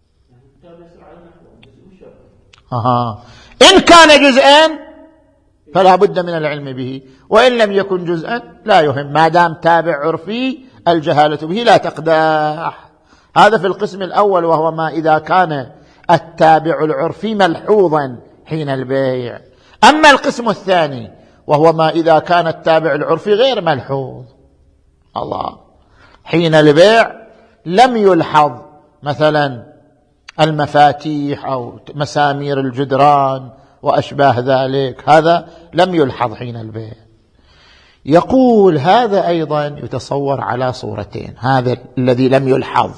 أها. إن كان جزءان فلا بد من العلم به، وإن لم يكن جزءا لا يهم، ما دام تابع عرفي الجهالة به لا تقدح. هذا في القسم الأول، وهو ما إذا كان التابع العرفي ملحوظا حين البيع. أما القسم الثاني وهو ما إذا كان التابع العرفي غير ملحوظ، الله، حين البيع لم يلحظ مثلا المفاتيح أو مسامير الجدران وأشباه ذلك، هذا لم يلحظ حين البيع. يقول هذا أيضا يتصور على صورتين. هذا الذي لم يلحظ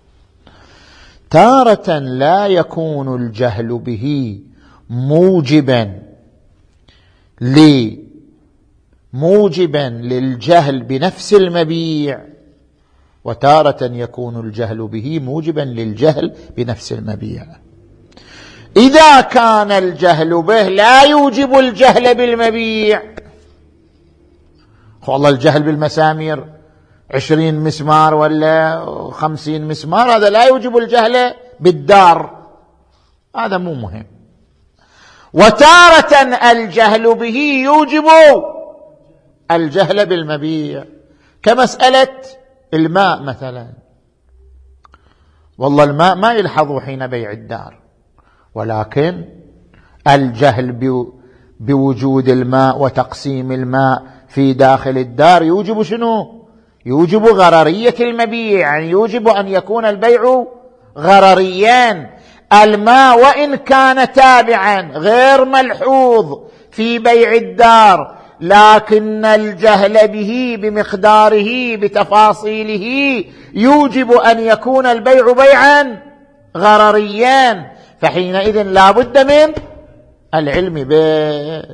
تارة لا يكون الجهل به موجبا موجبا للجهل بنفس المبيع، وتارة يكون الجهل به موجبا للجهل بنفس المبيع. إذا كان الجهل به لا يوجب الجهل بالمبيع، والله الجهل بالمسامير عشرين مسمار ولا خمسين مسمار هذا لا يوجب الجهل بالدار، هذا مو مهم. وتارة الجهل به يوجب الجهل بالمبيع، كمسألة الماء مثلا، والله الماء ما يلحظ حين بيع الدار، ولكن الجهل بوجود الماء وتقسيم الماء في داخل الدار يوجب شنو؟ يوجب غررية المبيع، يعني يوجب أن يكون البيع غرريان. الماء وإن كان تابعا غير ملحوظ في بيع الدار، لكن الجهل به بمقداره بتفاصيله يوجب أن يكون البيع بيعا غرريان، فحينئذ لا بد من العلم به.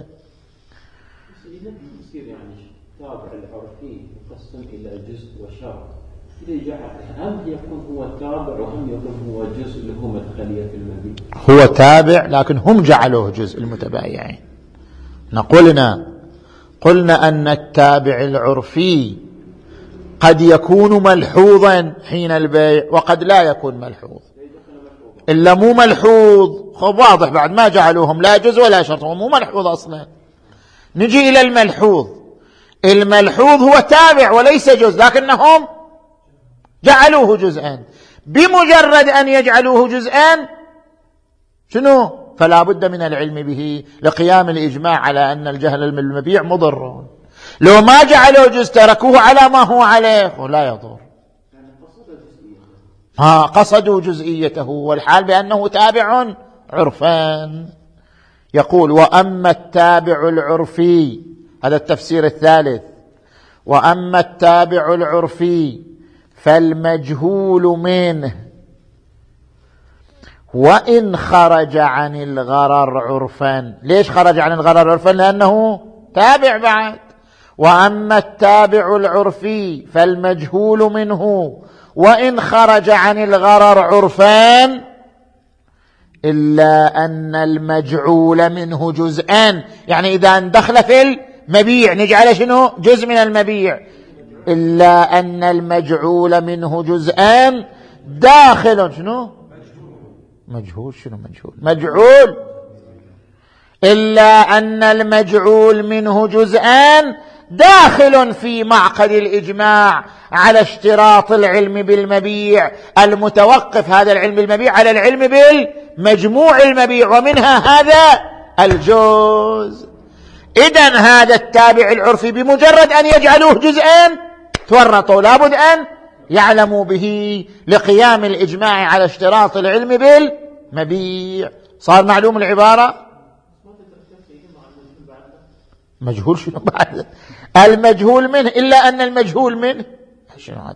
هم يكون هو تابع وهم يكون هو جزء اللي هو مدخلية المبيع، هو تابع لكن هم جعلوه جزء المتبايعين. نقولنا قلنا أن التابع العرفي قد يكون ملحوظا حين البيع وقد لا يكون ملحوظ، إلا مو ملحوظ خب واضح بعد ما جعلوهم لا جزء ولا شرط، مو ملحوظ أصلا. نجي إلى الملحوظ. الملحوظ هو تابع وليس جزء، لكنهم جعلوه جزءا. بمجرد أن يجعلوه جزءا شنو؟ فلا بد من العلم به لقيام الإجماع على أن الجهل بالمبيع مضر. لو ما جعلوه جزء تركوه على ما هو عليه لا يضر. ها قصدوا جزئيته، والحال بأنه تابع عرفان. يقول وأما التابع العرفي، هذا التفسير الثالث، وأما التابع العرفي فالمجهول منه وإن خرج عن الغرر عرفا. ليش خرج عن الغرر عرفا؟ لأنه تابع بعد. وأما التابع العرفي فالمجهول منه وإن خرج عن الغرر عرفان، إلا أن المجعول منه جزءان، يعني إذا دخل في المبيع نجعل شنو؟ جزء من المبيع. إلا أن المجعول منه جزءان داخل شنو؟ مجهول. شنو مجهول؟ مجعول. إلا أن المجعول منه جزءان داخل في معقد الإجماع على اشتراط العلم بالمبيع المتوقف هذا العلم بالمبيع على العلم بالمجموع المبيع، ومنها هذا الجزء. إذن هذا التابع العرفي بمجرد أن يجعلوه جزءان تورطوا، لابد أن يعلموا به لقيام الإجماع على اشتراط العلم بالمبيع. صار معلوم العبارة؟ مجهول شنو بعد؟ المجهول منه. إلا أن المجهول منه شنو هذا؟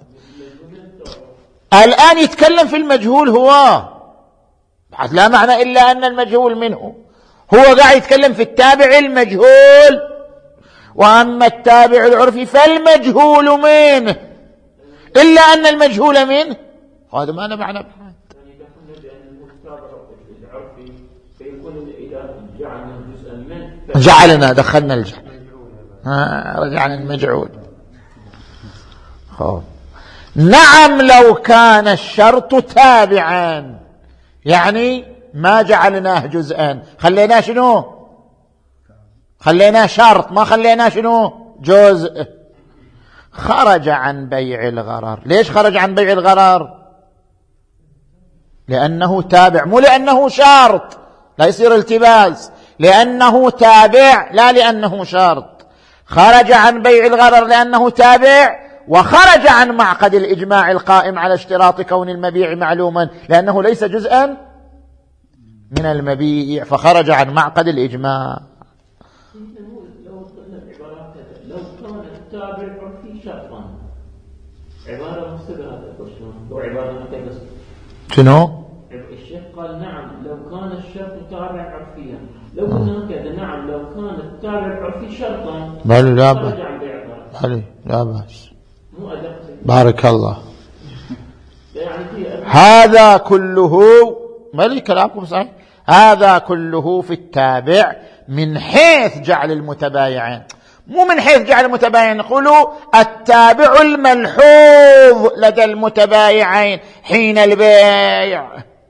الآن يتكلم في المجهول هو، بعد لا معنى إلا أن المجهول منه، هو قاعد يتكلم في التابع المجهول. وأما التابع العرفي فالمجهول منه إلا أن المجهول منه، هذا ما أنا معنى بحال. جعلنا دخلنا الجهل، رجعنا المجعول. خوف. نعم لو كان الشرط تابعا، يعني ما جعلناه جزءا، خليناه شنو؟ خلينا شرط ما خلينا شنو جزء، خرج عن بيع الغرر. ليش خرج عن بيع الغرر؟ لأنه تابع، مو لأنه شرط، لا يصير التباس، لأنه تابع لا لأنه شرط. خرج عن بيع الغرر لأنه تابع، وخرج عن معقد الإجماع القائم على اشتراط كون المبيع معلوما لأنه ليس جزءا من المبيع، فخرج عن معقد الإجماع. لو كان التابع في شرطا عبارة مستدرة، لو عبارة مستدرة شنو؟ الشيخ قال نعم لو كان الشرط تابع عرفيا، لو قلنا كذا نعم لو كان التابع عرفي شرطا بل لا بأس، بل لا بأس، مو أدق. بارك الله. يعني هذا كله بل كلامكم صحيح، هذا كله في التابع من حيث جعل المتبايعين، مو من حيث جعل المتبايعين. نقولوا التابع الملحوظ لدى المتبايعين حين البيع.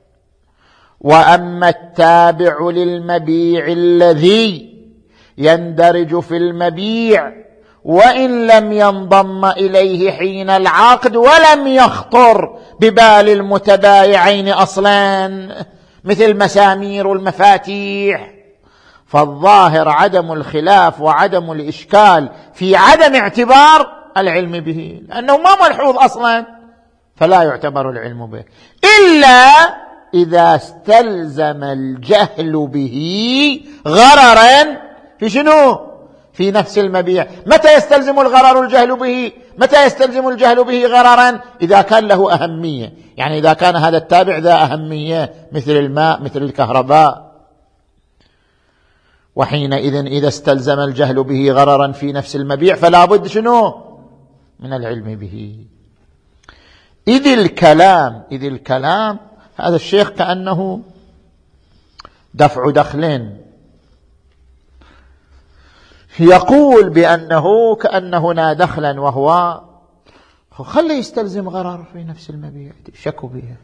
وأما التابع للمبيع الذي يندرج في المبيع وإن لم ينضم إليه حين العقد ولم يخطر ببال المتبايعين أصلا، مثل مسامير والمفاتيح، فالظاهر عدم الخلاف وعدم الإشكال في عدم اعتبار العلم به، لأنه ما ملحوظ أصلا فلا يعتبر العلم به، إلا إذا استلزم الجهل به غررا في شنو؟ في نفس المبيع. متى يستلزم الغرر الجهل به؟ متى يستلزم الجهل به غررا؟ إذا كان له أهمية، يعني إذا كان هذا التابع ذا أهمية مثل الماء مثل الكهرباء، وحينئذ إذا استلزم الجهل به غررا في نفس المبيع فلا بد شنو؟ من العلم به. إذ الكلام إذ الكلام هذا الشيخ كأنه دفع دخلين، يقول بأنه كأن هنا دخلا وهو خلي يستلزم غرر في نفس المبيع، شكوا بها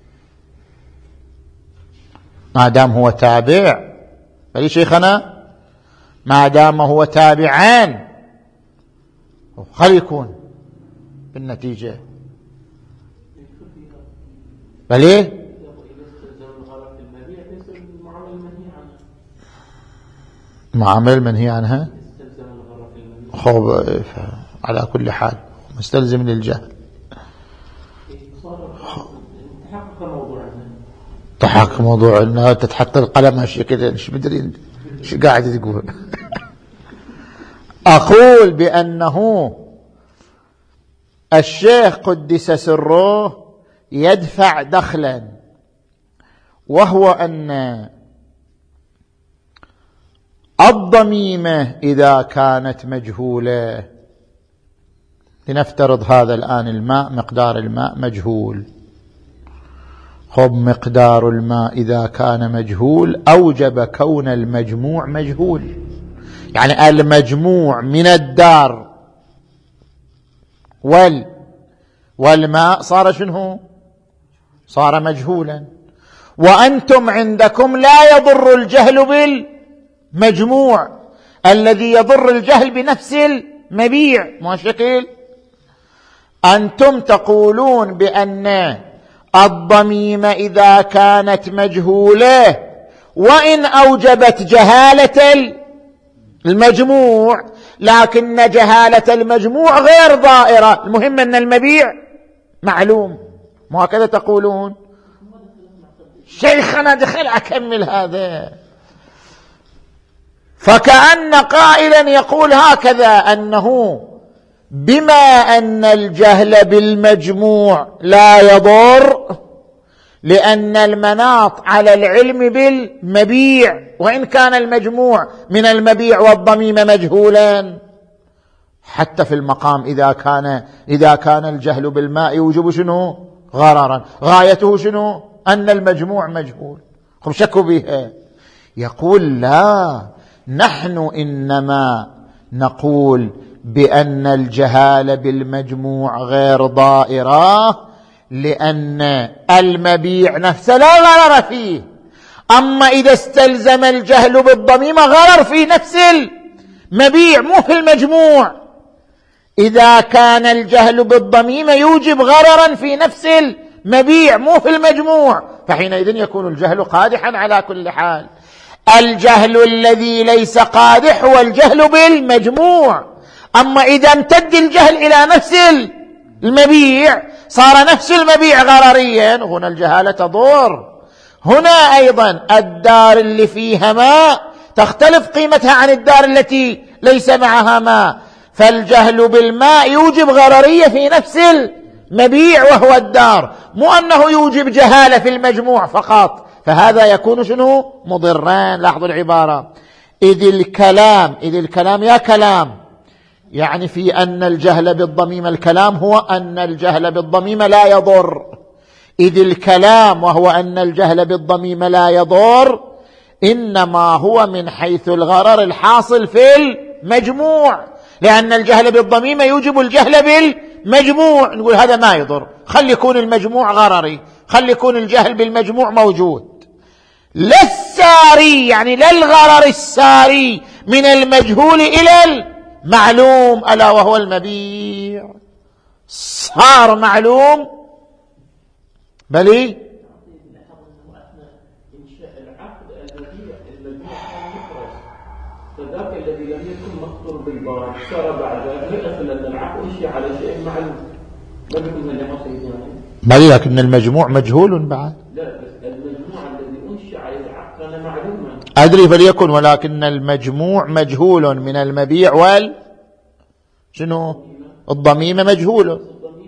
ما دام هو تابع. بل شيخنا ما دام هو تابعان خلي يكون بالنتيجة. بل ايه معامل منهي عنها. خب على كل حال مستلزم للجهل. تحقق موضوع انها تتحط القلم هالشيء كذا، مش مدري ايش قاعد تقول. اقول بانه الشيخ قدس سره يدفع دخلا، وهو ان الضميمة إذا كانت مجهولة، لنفترض هذا الآن الماء مقدار الماء مجهول، خب مقدار الماء إذا كان مجهول أوجب كون المجموع مجهول، يعني المجموع من الدار وال والماء صار شنو؟ صار مجهولا. وأنتم عندكم لا يضر الجهل بالمجموع، الذي يضر الجهل بنفس المبيع. ما شكل أنتم تقولون بأن الضميمة إذا كانت مجهولة وإن أوجبت جهالة المجموع، لكن جهالة المجموع غير ضائرة، المهم أن المبيع معلوم. ما هكذا تقولون؟ شيخنا دخل أكمل هذا. فكأن قائلا يقول هكذا، أنه بما أن الجهل بالمجموع لا يضر، لأن المناط على العلم بالمبيع، وإن كان المجموع من المبيع والضميمة مجهولا، حتى في المقام إذا كان إذا كان الجهل بالماء يوجب شنو؟ غررا. غايته شنو؟ أن المجموع مجهول. هم شكوا بها. يقول لا، نحن إنما نقول بأن الجهالة بالمجموع غير ضائرة، لأن المبيع نفسه لا غرر فيه. أما إذا استلزم الجهل بالضميمة غرر في نفس مبيع مو في المجموع. إذا كان الجهل بالضميمة يوجب غررا في نفس المبيع مو في المجموع، فحينئذ يكون الجهل قادحا على كل حال. الجهل الذي ليس قادح هو الجهل بالمجموع. أما إذا امتد الجهل إلى نفس المبيع صار نفس المبيع غرريا، هنا الجهالة تضر. هنا أيضا الدار اللي فيها ماء تختلف قيمتها عن الدار التي ليس معها ماء، فالجهل بالماء يوجب غررية في نفس المبيع وهو الدار، مو أنه يوجب جهالة في المجموع فقط، فهذا يكون شنو؟ مضران. لاحظوا العبارة، إذ الكلام إذ الكلام يا كلام، يعني في أن الجهل بالضميمة، الكلام هو أن الجهل بالضميمة لا يضر. إذ الكلام وهو أن الجهل بالضميمة لا يضر إنما هو من حيث الغرر الحاصل في المجموع، لأن الجهل بالضميمة يوجب الجهل بالمجموع. نقول هذا ما يضر، خلي يكون المجموع غرري، خلي يكون الجهل بالمجموع موجود. لا الساري، يعني لا الغرر الساري من المجهول إلى المعلوم، ألا وهو المبيع، صار معلوم بلي فذاك الذي لم يكن مخطور بالبال صار بعد ذلك مثلا العقل شيء على شيء معلوم، ما بيكون اللي حصل يعني بل لكن المجموع مجهول بعد. لا بس المجموع الذي انشئ عليه العقل كان معلوما. أدري فليكن، ولكن المجموع مجهول من المبيع وال شنو الضميمة مجهول،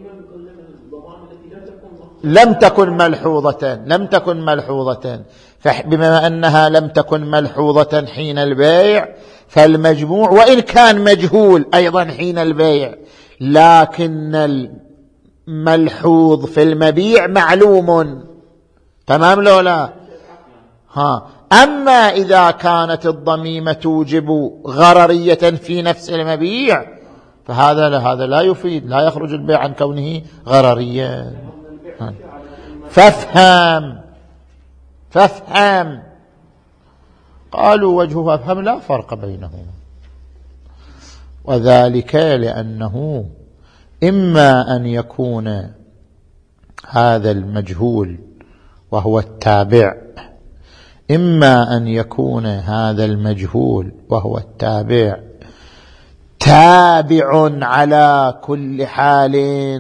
لم تكن ملحوظة لم تكن ملحوظة فبما أنها لم تكن ملحوظة حين البيع فالمجموع وإن كان مجهول أيضا حين البيع، لكن الملحوظ في المبيع معلوم. تمام لو لا؟ ها. أما إذا كانت الضميمة توجب غررية في نفس المبيع فهذا هذا لا يفيد، لا يخرج البيع عن كونه غرريا. فافهم فافهم قالوا وجه فافهم لا فرق بينهما، وذلك لأنه إما أن يكون هذا المجهول وهو التابع، إما أن يكون هذا المجهول وهو التابع تابع على كل حال،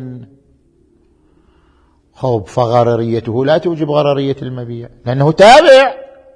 خوب فغرريته لا توجب غررية المبيع لأنه تابع.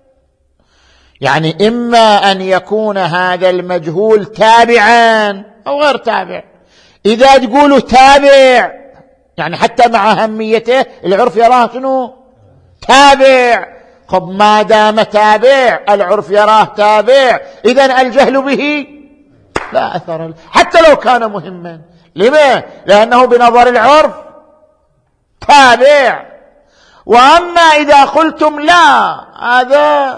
يعني إما أن يكون هذا المجهول تابعا أو غير تابع. إذا تقولوا تابع يعني حتى مع أهميته العرف يراه شنو؟ تابع. خب ما دام تابع العرف يراه تابع، إذن الجهل به لا أثر له حتى لو كان مهما. لما؟ لأنه بنظر العرف تابع. وأما إذا قلتم لا هذا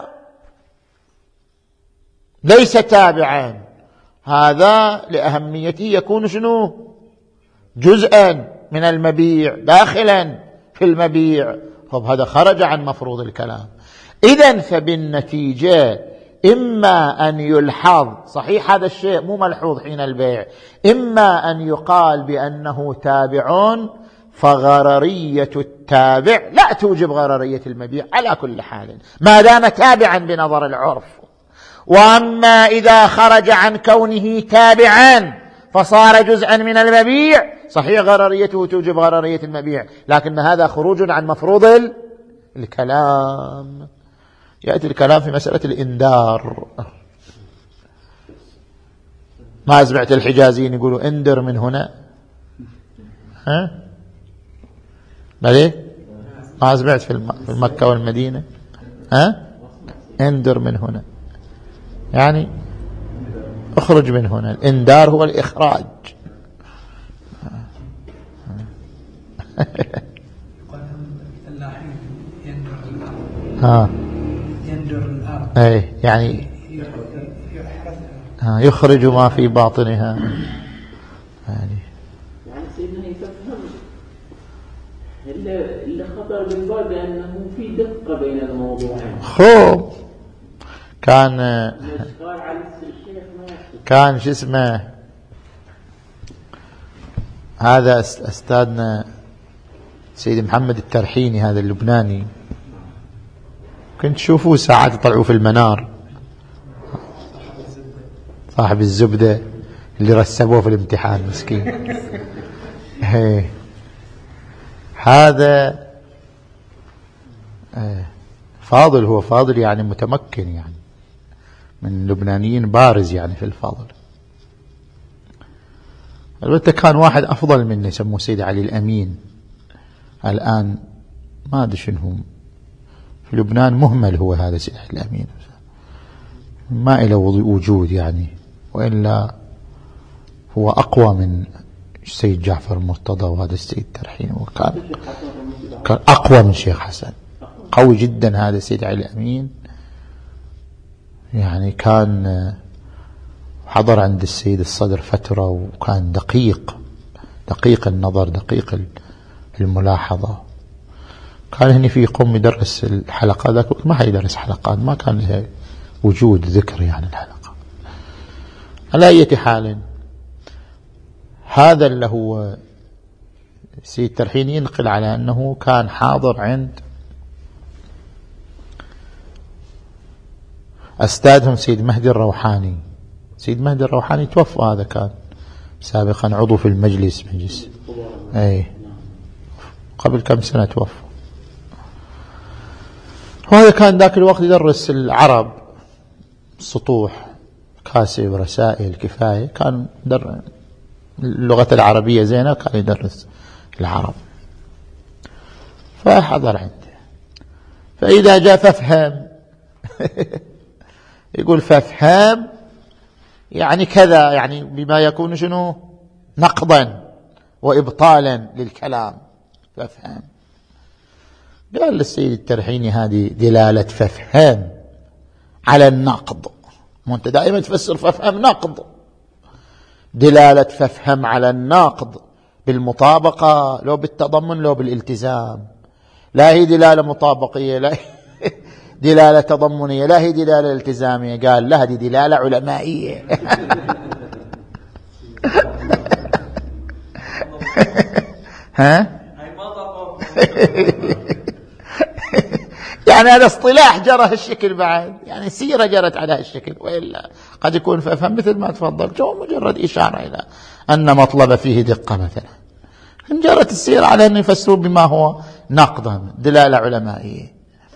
ليس تابعا، هذا لأهميته يكون شنو؟ جزءا من المبيع داخلا في المبيع، طب هذا خرج عن مفروض الكلام. إذن فبالنتيجة إما أن يلحظ صحيح هذا الشيء مو ملحوظ حين البيع، إما أن يقال بأنه تابع فغررية التابع لا توجب غررية المبيع على كل حال ما دام تابعا بنظر العرف. وأما إذا خرج عن كونه تابعا فصار جزءا من المبيع صحيح غرريته توجب غررية المبيع، لكن هذا خروج عن مفروض الكلام. يأتي الكلام في مسألة الإندار. ما سمعت الحجازيين يقولوا اندر من هنا؟ ها؟ بلي؟ ما سمعت في مكة والمدينة؟ ها؟ اندر من هنا يعني اخرج من هنا. الاندار هو الإخراج. ها يندر الأرض أي يعني ها يخرج ما في باطنها يعني يعني سيدنا يفهم اللي خطر بالبال بأنه في دقة بين الموضوعين. خوب كان قال على الشيخ ما كان شو اسمه هذا أستاذنا سيد محمد الترحيني هذا اللبناني، كنت تشوفوه ساعات يطلعوا في المنار، صاحب الزبدة اللي رسبوه في الامتحان مسكين. هي. هذا فاضل، هو فاضل يعني متمكن، يعني من لبنانيين بارز يعني في الفضل. البته كان واحد أفضل منه يسموه سيد علي الأمين، الآن ما أدري شنو في لبنان مهمل هو هذا سيد علي الأمين، ما إله وجود يعني، وإلا هو أقوى من السيد جعفر مرتضى وهذا السيد ترحين، وكان كان أقوى من شيخ حسن، قوي جدا هذا السيد علي الأمين. يعني كان حضر عند السيد الصدر فترة، وكان دقيق دقيق النظر دقيق الملاحظة. كان هنا في قوم يدرس الحلقات، ذاك ما حيدرس حلقات، ما كان لها وجود ذكر يعني الحلقة. على أي حال هذا اللي هو سيد ترحين ينقل على أنه كان حاضر عند أستاذهم سيد مهدي الروحاني. سيد مهدي الروحاني توفى، هذا كان سابقا عضو في المجلس مجلس أي قبل كم سنة توفى. وهذا كان ذاك الوقت يدرس العرب، سطوح كاسب رسائل كفاية، كان در اللغة العربية زينة، كان يدرس العرب. فحضر عنده، فإذا جاء فافهم يقول فافهم يعني كذا، يعني بما يكون شنو نقضا وإبطالا للكلام، فافهم. قال للسيد الترحيني هذه دلالة فافهم على النقض، وانت دائما تفسر فافهم نقض، دلالة فافهم على النقض بالمطابقة لو بالتضمن لو بالالتزام، لا هي دلالة مطابقية، لا هي دلالة تضمنية، لا هي دلالة التزامية. قال لا، هذه دلالة علمائية. ها يعني هذا اصطلاح جرى هالشكل بعد، يعني سيرة جرت على هالشكل، وإلا قد يكون فهم مثل ما تفضل، جو مجرد إشارة إلى أن مطلب فيه دقة مثلا، جرت السيرة على أن يفسروا بما هو نقضا، دلالة علمائية.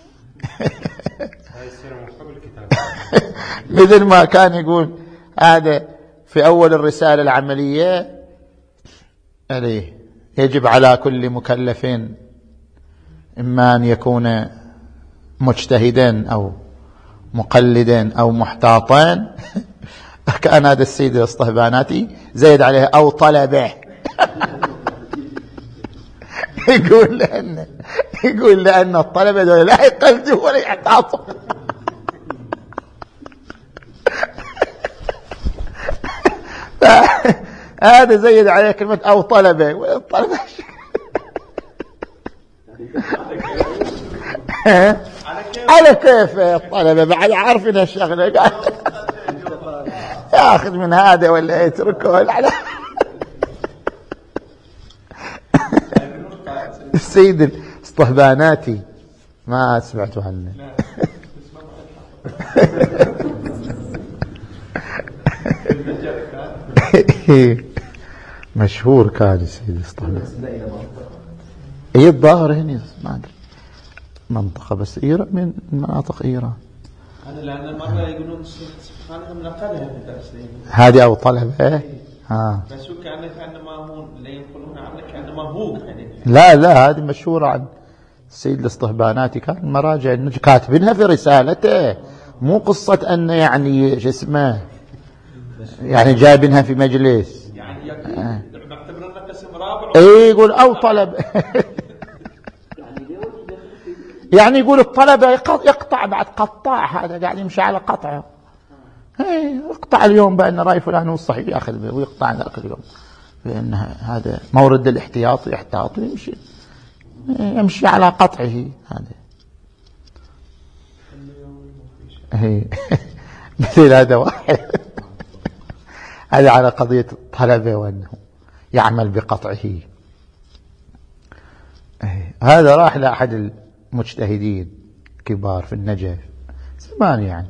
مثل ما كان يقول هذا في أول الرسالة العملية عليه يجب على كل مكلف إما أن يكون مجتهدا أو مقلدا أو محتاطا. كان هذا السيد الاسطهباناتي زيد عليه أو طلبه. يقول لأن يقول لأن الطلبة دول لا يقلدوا ولا يحتاطوا. هذا زيد عليه كلمة أو طلبة، والطلبة على كيف الطلبة بعد عارفين الشغلة، ياخذ من هذا ولا يتركه على السيد الاسطهباناتي ما سمعتوا عنه. مشهور كان السيد الاسطهباناتي. اي الظاهر هنا ما ادري منطقة، بس إيران من مناطق إيران. أنا لأن مرة يقولون سبحانه نقلها في درس هذه أو طلبة. ها. بس هو كأنه كأنما هو لا ينقلون عنه كأنما هو يعني. لا لا، هذه مشهورة عن السيد الاسطهباناتي، كان مراجع كاتبينها في رسالته، مو قصة أن يعني شو اسمه يعني جايبينها في مجلس. يعني آه. نعتبر أنه قسم رابع. إيه يقول أو طلب. يعني يقول الطلبة يقطع بعد قطاع، هذا قاعد يمشي على قطعه. يقطع اليوم بأن رأي فلان هو الصحيح يأخذ به، ويقطع ذاك اليوم بأن هذا مورد الاحتياط يحتاط ويمشي يمشي على قطعه. هذا مثل هذا واحد هذا على قضية الطلبة وأنه يعمل بقطعه. هذا راح لأحد المجتهدين كبار في النجف زمان يعني،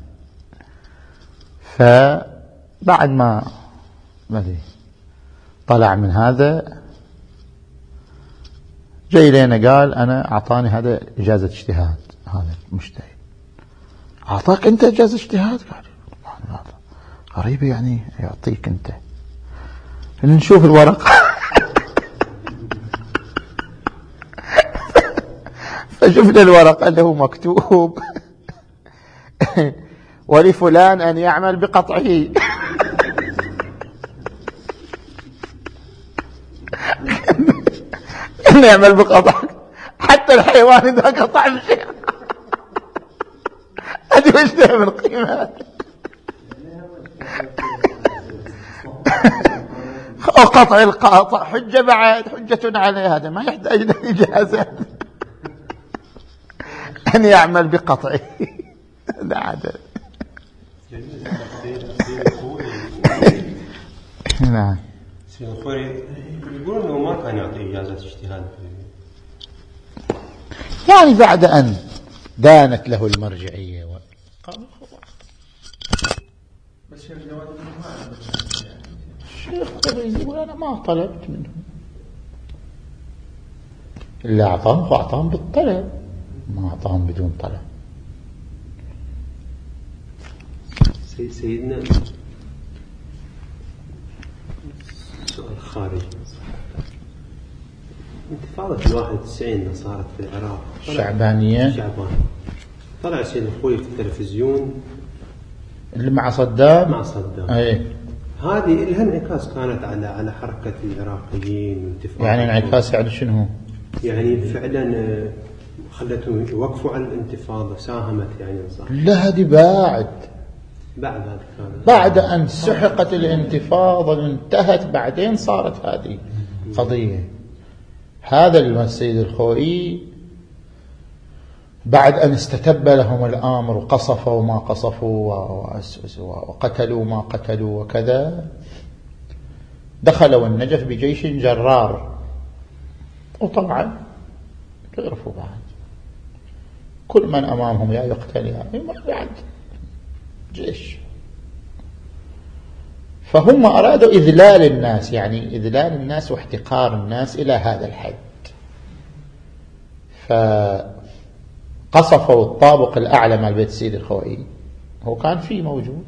فبعد ما مدري طلع من هذا جاي لنا قال أنا أعطاني هذا إجازة اجتهاد. هذا المجتهد أعطاك أنت إجازة اجتهاد؟ قال غريبة يعني يعطيك أنت. نشوف الورقة فشفنا الورقة اللي هو مكتوب ولفلان أن يعمل بقطعه. أن يعمل بقطعه حتى الحيوان إذا قطع بشيء هذه وش ده من قيمة. قطع القاطع حجة بعد حجة عليه، هذا ما يحتاج إجازة أن يعمل بقطعه. هذا عدل. نعم. يقولون أنه ما كان يعطي إجازة اجتهاد يعني بعد أن دانت له المرجعية قال بس يا جواد الشيخ قبيل يقول أنا ما طلبت منه إلا أعطاهم فأعطاهم بالطلب، ما أعطاهم بدون طلب. سيدنا سؤال خارجي، انتفاضة الواحد وتسعين صارت في العراق الشعبانية شعبان، طلع سيد الخوي في التلفزيون اللي مع صدام مع صدام ايه. هذه لها انعكاس كانت على على حركة العراقيين والانتفاضة. يعني انعكاس يعني شنو؟ يعني فعلا خلتهم يوقفوا على الانتفاضة، ساهمت يعني صح. لا هذه بعد بعد هذا كان بعد أن سحقت الانتفاضة انتهت بعدين صارت هذه قضية. هذا السيد الخوئي بعد أن استتب لهم الأمر وقصفوا ما قصفوا وقتلوا ما قتلوا وكذا، دخلوا النجف بجيش جرار، وطبعا تعرفوا بعد كل من أمامهم يا يقتل يا يمر بعد جيش. فهم أرادوا إذلال الناس، يعني إذلال الناس واحتقار الناس إلى هذا الحد، فقصفوا الطابق الأعلى مع البيت السيد الخوئي. هو كان فيه موجود،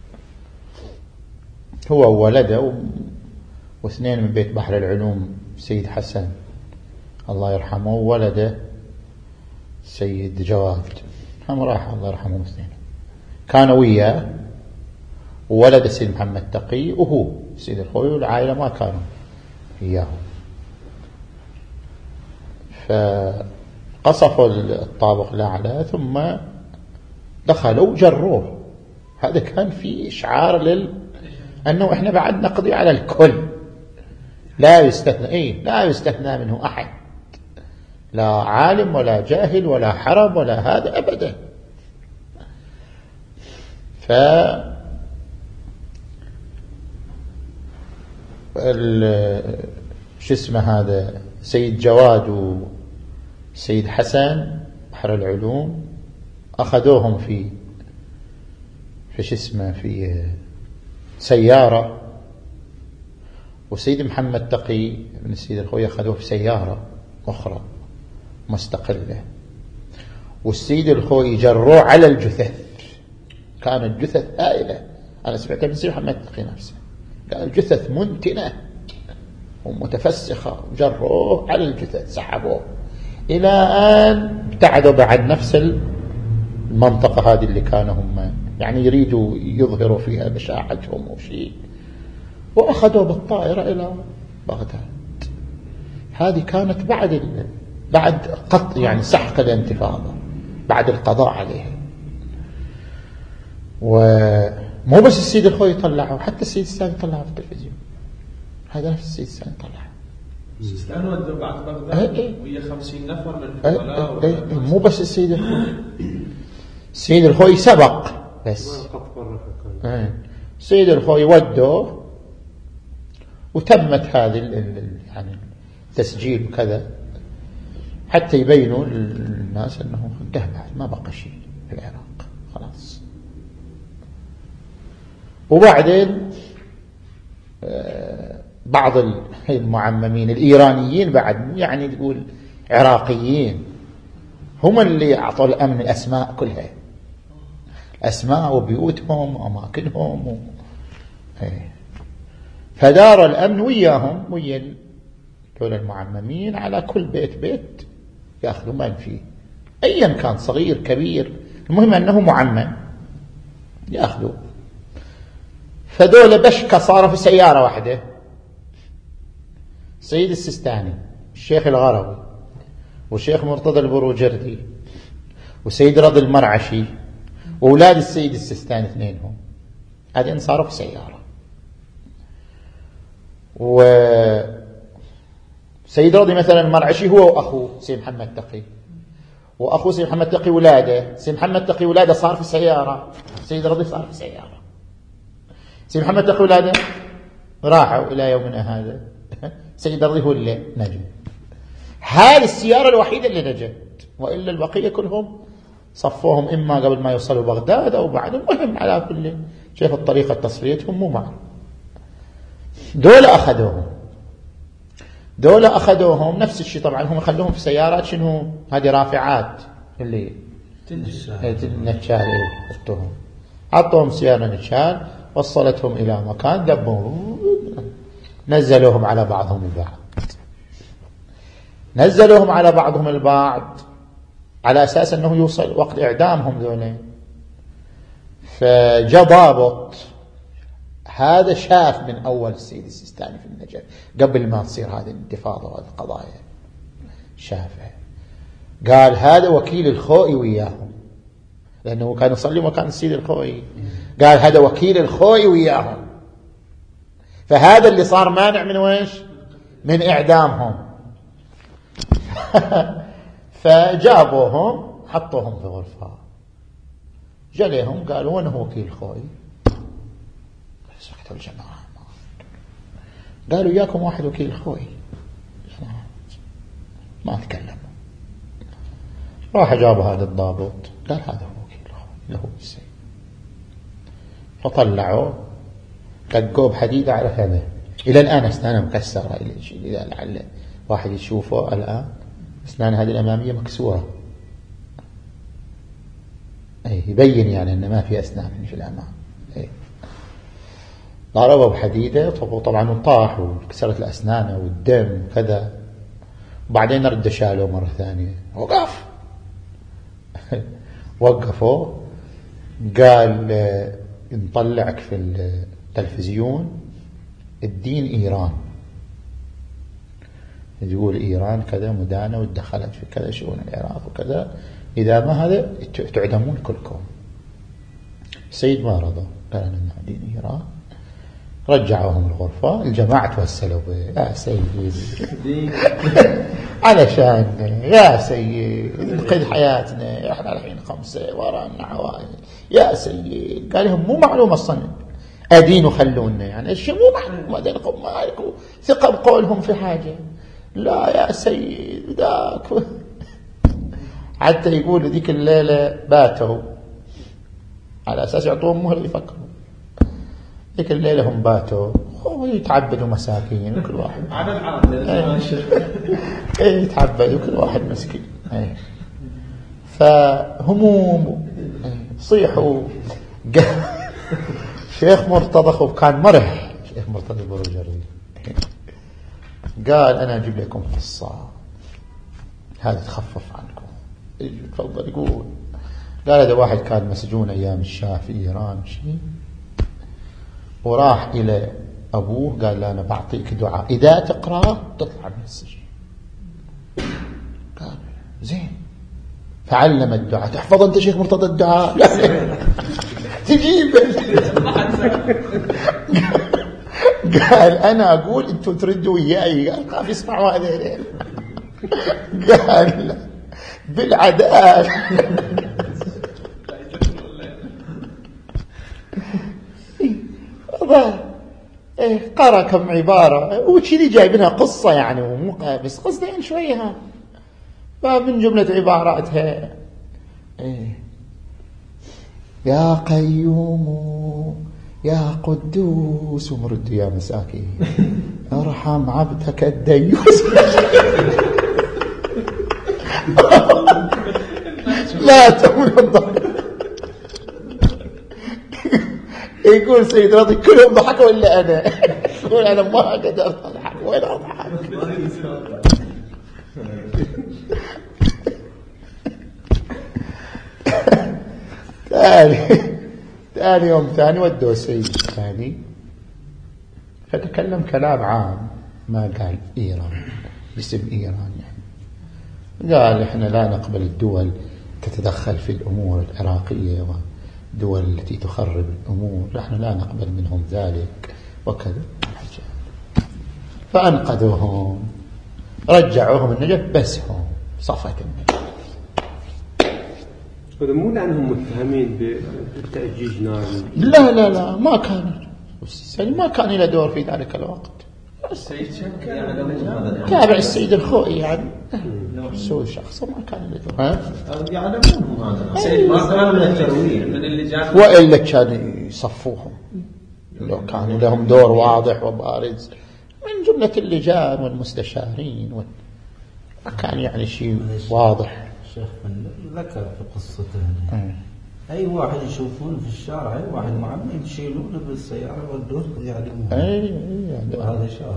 هو وولده واثنين من بيت بحر العلوم سيد حسن الله يرحمه، وولده سيد جواد، هم راح الله يرحمه اثنين، كان وياه، وولد السيد محمد تقي وهو السيد الخوئي، والعائلة ما كانوا إياه. فقصفوا الطابق الأعلى ثم دخلوا جروه. هذا كان في إشعار لل أنه إحنا بعد نقضي على الكل، لا يستثنى إيه لا يستثنى منه أحد، لا عالم ولا جاهل ولا حرب ولا هذا أبدا. ف شو اسمه هذا سيد جواد وسيد حسن بحر العلوم أخذوهم في في شو اسمه في سيارة، وسيد محمد تقي من السيد الخوي أخذوه في سيارة أخرى مستقلة، والسيد الخوي جروه على الجثث، كانت جثث هائلة. أنا سمعت من السيد محمد تقي نفسه قال الجثث منتنة ومتفسخة، جروه على الجثث سحبوه إلى أن ابتعدوا بعد نفس المنطقة هذه اللي كانوا هم يعني يريدوا يظهروا فيها بشاعتهم وشيء، وأخذوا بالطائرة إلى بغداد. هذه كانت بعد بعد قط يعني سحق الانتفاضة، بعد القضاء عليها. ومو بس السيد الخوي طلعوا، حتى السيد الثاني طلعوا في التلفزيون، هذا نفس السيد الثاني طلع. السيستان ودوا بعد بغداد ويا خمسين نفر من الفضلاء. ايه ايه مو بس السيد الخوي، السيد الخوي سبق بس. ايه السيد الخوي ودوه وتمت هذه يعني التسجيل وكذا حتى يبينوا للناس أنه انتهى بعد ما بقى شيء في العراق خلاص. وبعدين بعض المعممين الإيرانيين بعد يعني تقول عراقيين هم اللي أعطوا الأمن الأسماء كلها، أسماء وبيوتهم وأماكنهم و... فدار الأمن وياهم ويا دول المعممين على كل بيت بيت يأخذوا من فيه أيا كان صغير كبير، المهم أنه معمم يأخذوا. فدول بشكة صار في سيارة واحدة، سيد السيستاني، الشيخ الغروي، والشيخ مرتضى البروجردي، وسيد رضي المرعشي، وأولاد السيد السيستاني اثنينهم، هذين صاروا في سيارة. وسيد رضي مثلا المرعشي هو وأخوه سيد محمد تقي، وأخوه سيد محمد تقي ولاده، سيد محمد تقي ولاده صار في سيارة، سيد رضي صار في سيارة. سيد محمد تقي ولاده راحوا إلى يومنا هذا، سيد رضي هو اللي نجم. هذه السيارة الوحيدة اللي نجت، وإلا البقية كلهم صفوهم إما قبل ما يوصلوا بغداد أو بعد، المهم على كل شيء الطريقة تصفيتهم مو معه. دولة أخذوهم دولة أخذوهم نفس الشيء طبعا، هم خلوهم في سيارات شنو هذه رافعات اللي نتشال حطوهم حطوهم سيارة نتشال، وصلتهم إلى مكان دبوا نزلوهم على بعضهم البعض نزلوهم على بعضهم البعض على أساس أنه يوصل وقت إعدامهم ذولين. فجاء ضابط، هذا شاف من أول السيد السيستاني في النجف قبل ما تصير هذه الانتفاضة وهذه القضايا، شافه قال هذا وكيل الخوئي وياهم، لأنه كان يصلي مكان السيد الخوئي، قال هذا وكيل الخوئي وياهم، فهذا اللي صار مانع من ويش من إعدامهم. فجابوهم حطوهم في غرفة، جليهم قالوا وين هو وكيل الخوئي؟ سكتوا الجماعة، قالوا ياكم واحد وكيل الخوئي، ما تكلموا. راح جاب هذا الضابط قال هذا هو وكيل الخوئي اللي هو السيد، فطلعوا كقوا بحديدة على هذا. إلى الآن أسنانه مكسرة، إلى لعل واحد يشوفه الآن أسنان هذه الأمامية مكسورة، أي يبين يعني أن ما في أسنان في الأمام. أي ضربوا بحديدة طبعا وطاح وكسرت الأسنان والدم وكذا، وبعدين رد شالوا مرة ثانية. وقف وقفوا قال نطلعك في التلفزيون، الدين إيران، يقول إيران كذا مدانة ودخلت في كذا شؤون العراق وكذا، إذا ما هذا تعدمون كلكم. السيد ما رضى، قال أنا دين إيران. رجعوهم الغرفة، الجماعة توسلوا به، يا سيد علشان يا سيد نقذ حياتنا، احنا الحين خمسة ورانا عوائل يا سيد. قال لهم مو معلومة الصنع أدين وخلونا، يعني الشيء مو معلوم، ما دينكم ما لكم ثقة بقولهم في حاجة. لا يا سيد ذاك حتى يقولوا ذيك الليلة باتوا على أساس يعطوهم مهلة يفكروا. ذيك الليلة هم باتوا ويتعبدوا مساكين كل واحد على العام ايه يتعبدوا كل واحد مسكين. ايه فهموم صيحوا. شيخ مرتضى خب كان مرح، شيخ مرتضى البروجردي قال أنا أجيب لكم قصة هذا تخفف عنكم. تفضل يقول. قال هذا واحد كان مسجون أيام الشاه في إيران شيء، وراح إلى أبوه قال له أنا بعطيك دعاء إذا تقرأ تطلع من السجن. قال زين، فعلم الدعاء. تحفظ أنت شيخ مرتضى الدعاء؟ لا تجيب. قال أنا أقول أنتم تردوا إياي. قال خاف يسمعوا هذا. قال بالعدال. إيه قرأ كم عبارة وكذي جايبينها قصة يعني ومو بس قصدين شوية فمن جملة عباراتها إيه يا قيوم يا قدوس ومرد يا مساكين ارحم عبدك الديوس لا تقول الضحك. يقول سيد راضي كلهم ضحكوا إلا أنا يقول أنا ما أقدر أضحك وين أضحك. ثاني ثاني يوم ثاني ودوا السيد الثاني فتكلم كلام عام ما قال إيران باسم إيران يعني قال إحنا لا نقبل الدول تتدخل في الأمور العراقية والدول التي تخرب الأمور نحن لا نقبل منهم ذلك وكذا. فأنقذوهم رجعوهم النجف بس هم صفت النجف. هذا مو لأنهم متهمين بالتأجيج نار. لا لا لا ما كان السيد ما كان له دور في ذلك الوقت. السيد كان تابع السيد الخوئي يعني سوء شخص ما كان له دور. يعلمون هذا السيد ما كان له ترويع من اللي جاء وإلا كان يصفوهم لو كان لهم دور واضح وبارز من جملة اللجان والمستشارين وال... ما كان يعني شيء واضح. الشيخ من ذكر في قصته هنا أي واحد يشوفون في الشارع أي واحد معنا يشيلونه بالسيارة والدور يعلمون أي أي وهذا شاف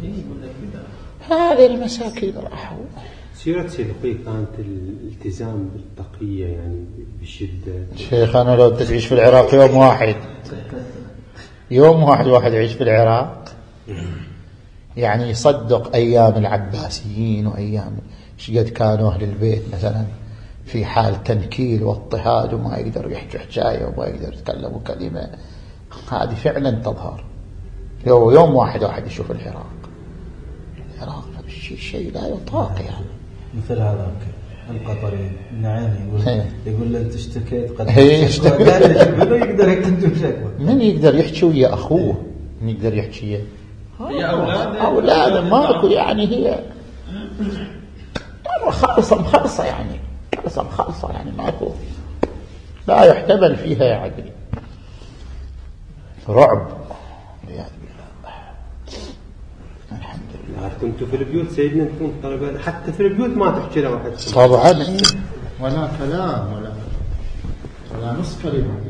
هذه المساكين راحوا. سيرة سيد الخوئي كانت الالتزام بالتقية يعني بشدة. شيخ أنا لو تعيش في العراق يوم واحد يوم واحد واحد يعيش في العراق يعني يصدق أيام العباسيين وأيام شقد كانوا أهل البيت مثلا في حال تنكيل واضطهاد وما يقدر يحكي حكاية وما يقدر يتكلموا كلمة. هذه فعلا تظهر لو يوم واحد واحد يشوف العراق العراق شيء شيء لا يطاق يعني. مثل هذاك القطري نعم يقول يقول له انت اشتكيت قد من يقدر يقدم شكوى من يقدر يحكي ويا أخوه من يقدر يحكي يا أولاد أولاد ماكو يعني هي خالصة مخلصة يعني خالصة مخلصة يعني ماكو لا يحتمل فيها يعني رعب. الحمد لله. كنتوا في البيوت سيدنا نكون طلبات حتى في البيوت ما تحكي له واحد طبعا ولا كلام ولا ولا نص كلمة.